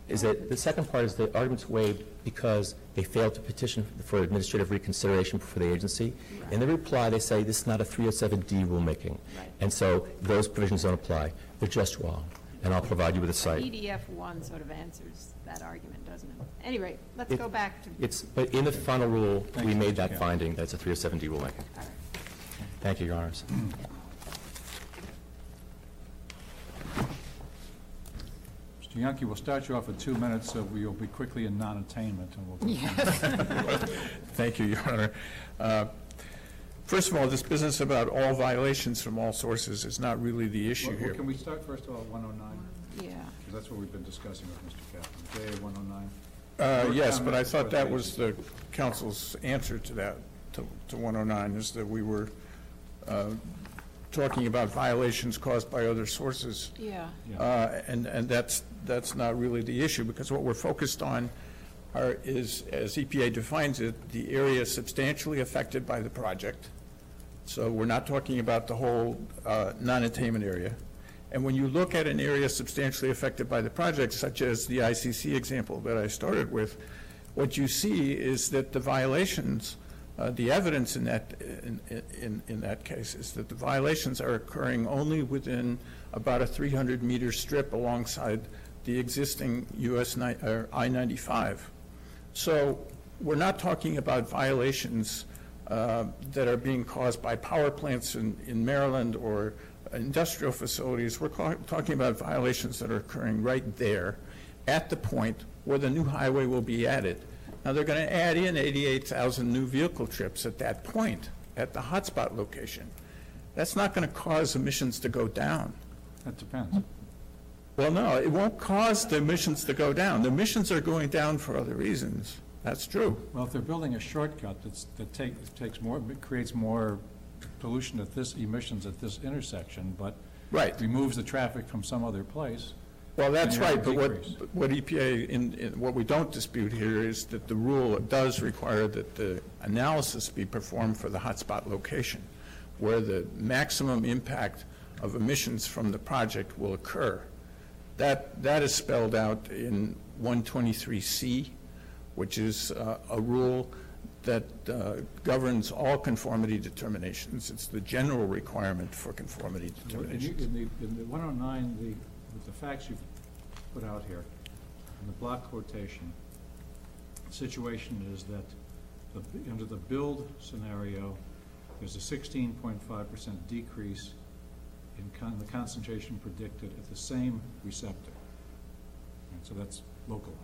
is that the second part is the argument's waived because they failed to petition for administrative reconsideration before the agency. Right. In the reply, they say this is not a three oh seven D rulemaking. Right. And so those provisions don't apply. They're just wrong. And I'll provide you with a E site. D F one sort of answers that argument, doesn't it? Anyway, let's It- go back to, It's, but in the final rule, Thank we you, made Mister that Chair. finding that it's a three oh seven D rulemaking. all right. Thank you, Your Honors. Mister Yankee, we'll start you off with two minutes, so we'll be quickly in non-attainment, and we'll. Yes. Thank you, Your Honor. Uh, First of all, this business about all violations from all sources is not really the issue Well, here. Can we start first of all at one oh nine? Yeah. Because that's what we've been discussing with Mister Kaplan. J A one oh nine. Uh, Your Yes, but I comment thought for that the was the council's answer to that, to to one oh nine, is that we were uh, talking about violations caused by other sources. Yeah. Yeah. Uh, And, and that's, that's not really the issue, because what we're focused on are, is, as E P A defines it, the area substantially affected by the project. So we're not talking about the whole uh, non-attainment area. And when you look at an area substantially affected by the project, such as the I C C example that I started with, what you see is that the violations, uh, the evidence in that, in, in, in that case is that the violations are occurring only within about a three hundred meter strip alongside the existing U S I ninety-five. So we're not talking about violations uh, that are being caused by power plants in, in Maryland or industrial facilities. We're ca- talking about violations that are occurring right there at the point where the new highway will be added. Now, they're going to add in eighty-eight thousand new vehicle trips at that point, at the hotspot location. That's not going to cause emissions to go down. That depends. Well, no, it won't cause the emissions to go down. The emissions are going down for other reasons. That's true. Well, if they're building a shortcut that's, that take, takes more, creates more pollution at this, emissions at this intersection, but Right. removes the traffic from some other place, Well, that's And you have right, a but what, decrease. what E P A, in, in, what we don't dispute here is that the rule does require that the analysis be performed for the hotspot location, where the maximum impact of emissions from the project will occur. That, that is spelled out in one twenty-three C, which is uh, a rule that uh, governs all conformity determinations. It's the general requirement for conformity In you- determinations. in the, in the one oh nine, the, with the facts you've put out here, in the block quotation, the situation is that the, under the build scenario, there's a sixteen point five percent decrease in con, the concentration predicted at the same receptor. And so that's localized.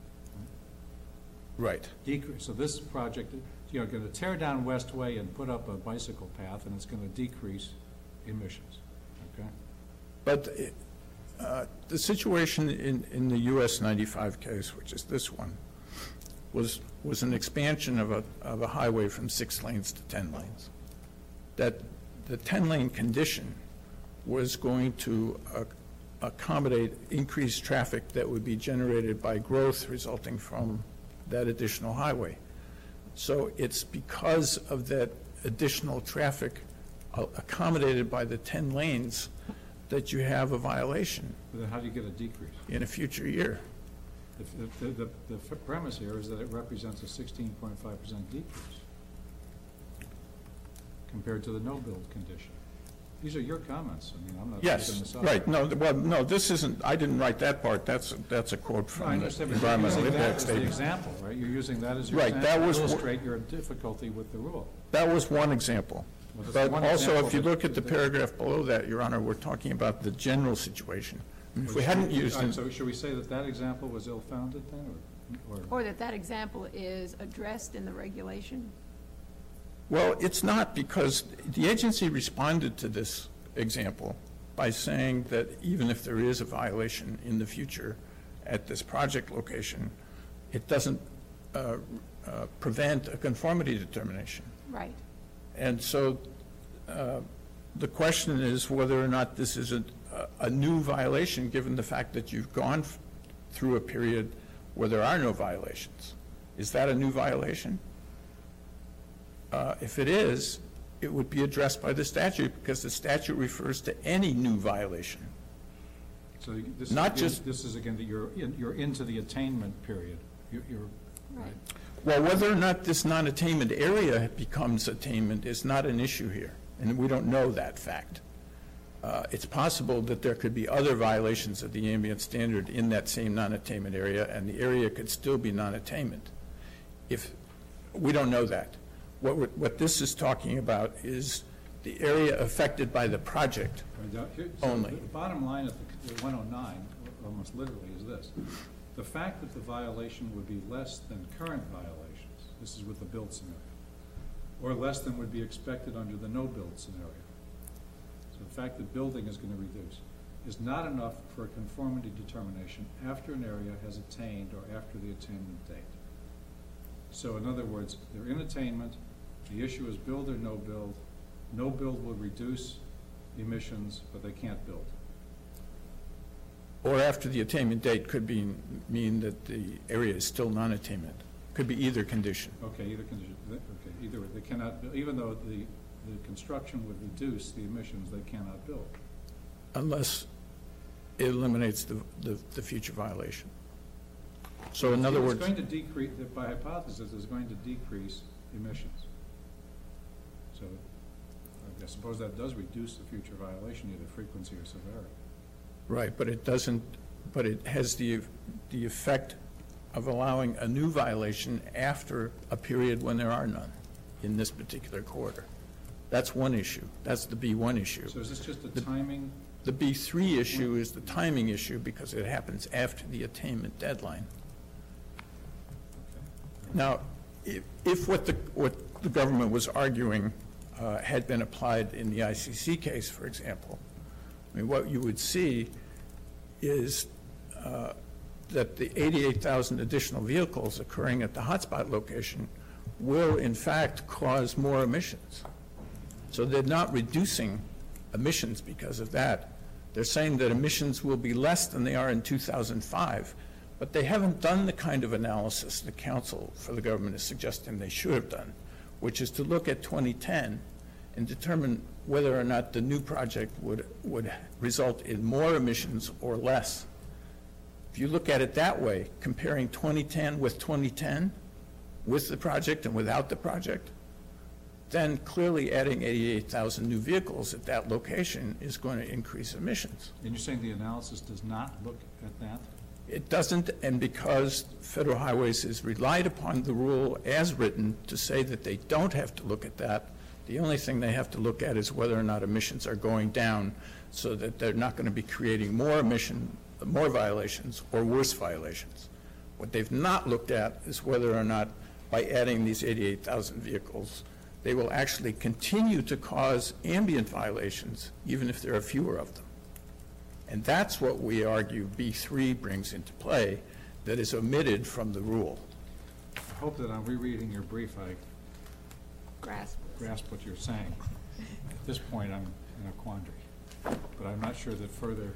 Right. Decrease, so this project, you know, going to tear down Westway and put up a bicycle path, and it's going to decrease emissions, okay? But uh, the situation in, in the U S ninety-five case, which is this one, was, was an expansion of a, of a highway from six lanes to ten lanes. That the ten-lane condition was going to uh, accommodate increased traffic that would be generated by growth resulting from that additional highway. So it's because of that additional traffic uh, accommodated by the ten lanes that you have a violation But then how do you get a decrease? in a future year. The, the, the, the premise here is that it represents a sixteen point five percent decrease compared to the no-build condition. These are your comments, I mean, I'm not making Yes, this up. right, no, well, no, this isn't, I didn't write that part, that's, that's a quote No, I from the understand, but you're environmental using that impact as the statement. example, right? You're using that as your Right, example that to was wh- illustrate your difficulty with the rule. That was one example. Well, that's But one also, example if you that- look at the that- paragraph below that, Your Honor, we're talking about the general situation. I mean, If we hadn't used, All right, it- So should we say that that example was ill-founded then, or, or? Or that that example is addressed in the regulation? well, it's not, because the agency responded to this example by saying that even if there is a violation in the future at this project location, it doesn't uh, uh, prevent a conformity determination. Right. And so uh, the question is whether or not this is a, a new violation, given the fact that you've gone f- through a period where there are no violations. Is that a new violation? Uh, If it is, it would be addressed by the statute, because the statute refers to any new violation. So you- this is, Not again- just- this is again, that you're, in- you're into the attainment period. You- You're, Right. Well, whether or not this non-attainment area becomes attainment is not an issue here, and we don't know that fact. Uh, It's possible that there could be other violations of the ambient standard in that same non-attainment area, and the area could still be non-attainment. If, we don't know that. What, we're- what this is talking about is the area affected by the project. Right, now, here- so Only. The bottom line of the the one oh nine, almost literally, is this. The fact that the violation would be less than current violations, this is with the build scenario, or less than would be expected under the no-build scenario. So the fact that building is going to reduce is not enough for a conformity determination after an area has attained or after the attainment date. So in other words, they're in attainment, the issue is build or no build. No build will reduce emissions, but they can't build. Or after the attainment date could be, mean that the area is still non-attainment. Could be either condition. Okay, either condition, okay, either, way, they cannot, bu- even though the, the construction would reduce the emissions, they cannot build. Unless it eliminates the, the, the future violation. So in other words, It's going to decrease, by hypothesis, it's going to decrease emissions. So I guess suppose that does reduce the future violation, either frequency or severity. right, but it doesn't, but it has the, the effect of allowing a new violation after a period when there are none in this particular quarter. That's one issue. That's the B one issue. So is this just a The- timing? The B three issue is the timing issue because it happens after the attainment deadline. Okay. Now, if, if what the, what the government was arguing uh, had been applied in the I C C case, for example, I mean, what you would see is uh, that the eighty-eight thousand additional vehicles occurring at the hotspot location will, in fact, cause more emissions. So they're not reducing emissions because of that. They're saying that emissions will be less than they are in two thousand five, but they haven't done the kind of analysis the counsel for the government is suggesting they should have done, which is to look at twenty ten and determine whether or not the new project would, would result in more emissions or less. If you look at it that way, comparing twenty ten with twenty ten, with the project and without the project, then clearly adding eighty-eight thousand new vehicles at that location is going to increase emissions. And you're saying the analysis does not look at that? It doesn't, and because Federal Highways has relied upon the rule as written to say that they don't have to look at that, the only thing they have to look at is whether or not emissions are going down so that they're not going to be creating more emission, more violations or worse violations. What they've not looked at is whether or not by adding these eighty-eight thousand vehicles, they will actually continue to cause ambient violations, even if there are fewer of them. And that's what we argue B three brings into play that is omitted from the rule. I hope that on rereading your brief, I Grasp. grasp what you're saying. At this point, I'm in a quandary, but I'm not sure that further,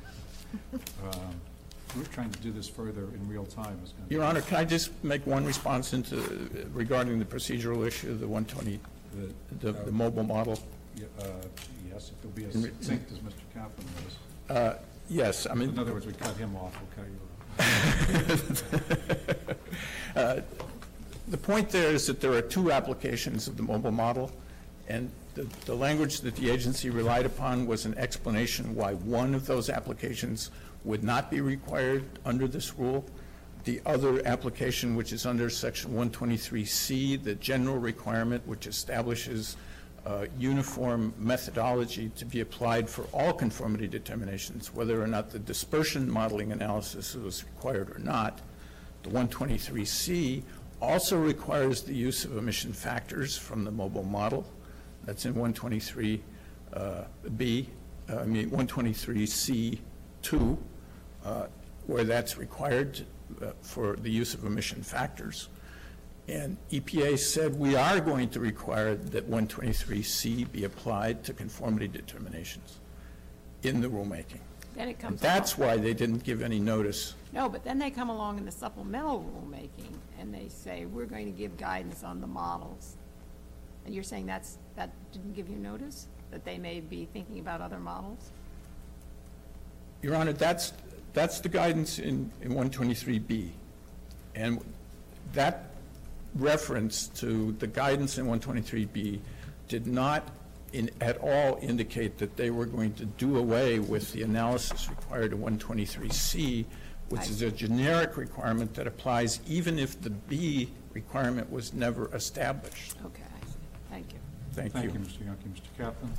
um, we're trying to do this further in real time is going to. Your Honor, can I just make one response into, regarding the procedural issue, the one twenty, the, the mobile model? Uh, yes, if you'll be as In re- succinct as Mister Kaplan was. Uh, Yes, I mean. In other words, we cut him off, we'll cut you off. Uh, The point there is that there are two applications of the mobile model, and the, the language that the agency relied upon was an explanation why one of those applications would not be required under this rule. The other application, which is under Section one twenty-three C, the general requirement which establishes uh, uniform methodology to be applied for all conformity determinations, whether or not the dispersion modeling analysis was required or not. The one twenty-three C also requires the use of emission factors from the mobile model. That's in one twenty-three B, uh, I mean one twenty-three C two, uh, where that's required uh, for the use of emission factors. And E P A said we are going to require that one twenty-three C be applied to conformity determinations in the rulemaking. Then it And comes. that's along- why they didn't give any notice. No, but then they come along in the supplemental rulemaking, and they say, we're going to give guidance on the models. And you're saying that's, that didn't give you notice, that they may be thinking about other models? Your Honor, that's, that's the guidance in, in one twenty-three B. And that reference to the guidance in one twenty-three B did not in, at all indicate that they were going to do away with the analysis required in one twenty-three C, which is a generic requirement that applies even if the B requirement was never established. Okay, thank you. Thank Thank you. you, Mister Yonke. Mister Kaplan?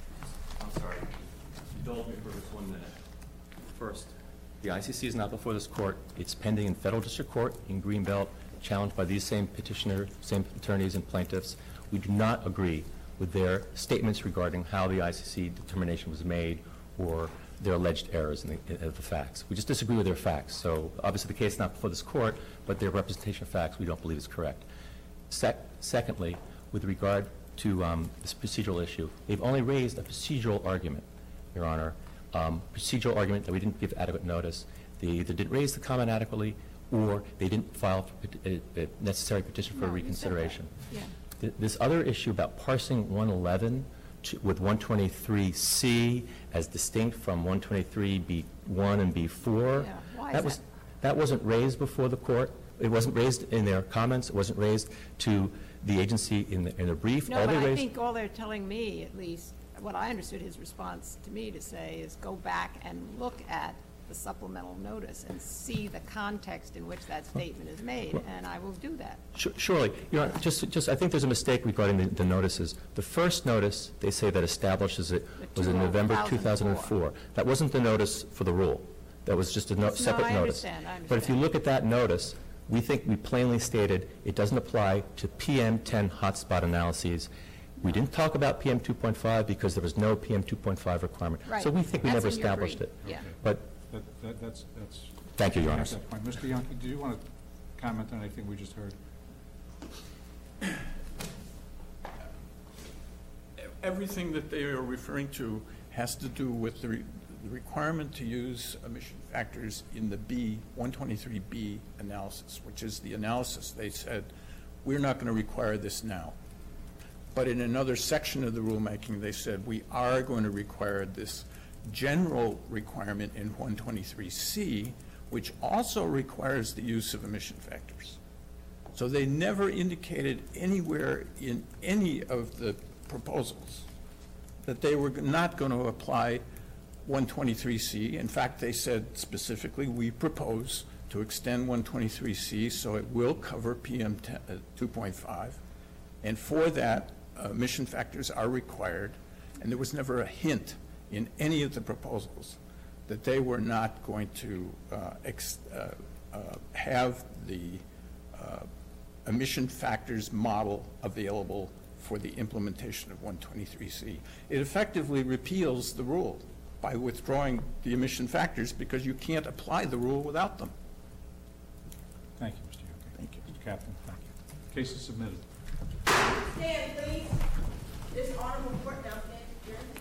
I'm sorry. Indulge me for just one minute. First, the I C C is not before this court. It's pending in federal district court in Greenbelt, challenged by these same petitioner, same attorneys and plaintiffs. We do not agree with their statements regarding how the I C C determination was made or their alleged errors in the, in the facts. We just disagree with their facts. So obviously the case is not before this court, but their representation of facts we don't believe is correct. Sec secondly, with regard to um, this procedural issue, they've only raised a procedural argument, Your Honor, um, procedural argument that we didn't give adequate notice. They either didn't raise the comment adequately or they didn't file a, a necessary petition for No, you said that. reconsideration. Yeah. Th this other issue about parsing one eleven to, with one twenty-three C as distinct from one twenty-three B one and B four, Yeah, why that is was that? that wasn't raised before the court. It wasn't raised in their comments. It wasn't raised to the agency in the, in the brief. No, All but they I raised, think all they're telling me, at least, what I understood his response to me to say is go back and look at the supplemental notice and see the context in which that statement is made, and I will do that. Su- Surely, Your Honor, just, just, I think there's a mistake regarding the, the notices. The first notice, they say that establishes it, The was in November two thousand two thousand four. four. That wasn't the notice for the rule. That was just a no- No, separate I notice. understand, I But if you understand. look at that notice, we think we plainly stated it doesn't apply to P M ten hotspot analyses. We didn't talk about P M two point five because there was no P M two point five requirement. Right. So we think we That's never in your established brief. it. Yeah. But, That, that, that's, that's. Thank you, Your I Honor. have that point. Mister Yonke, do you want to comment on anything we just heard? Everything that they are referring to has to do with the, re the requirement to use emission factors in the B, one twenty-three B analysis, which is the analysis they said, we're not going to require this now. But in another section of the rulemaking, they said, we are going to require this general requirement in one twenty-three C, which also requires the use of emission factors. So they never indicated anywhere in any of the proposals that they were not going to apply one twenty-three C. In fact, they said specifically, we propose to extend one twenty-three C so it will cover P M two point five. And for that, uh, emission factors are required. And there was never a hint in any of the proposals that they were not going to uh, ex uh, uh, have the uh, emission factors model available for the implementation of one twenty-three C. It effectively repeals the rule by withdrawing the emission factors because you can't apply the rule without them. Thank you, Mister Yonke. Thank you. Mister Kaplan, thank you. Case is submitted. Stand, please. This honorable court now stands adjourned.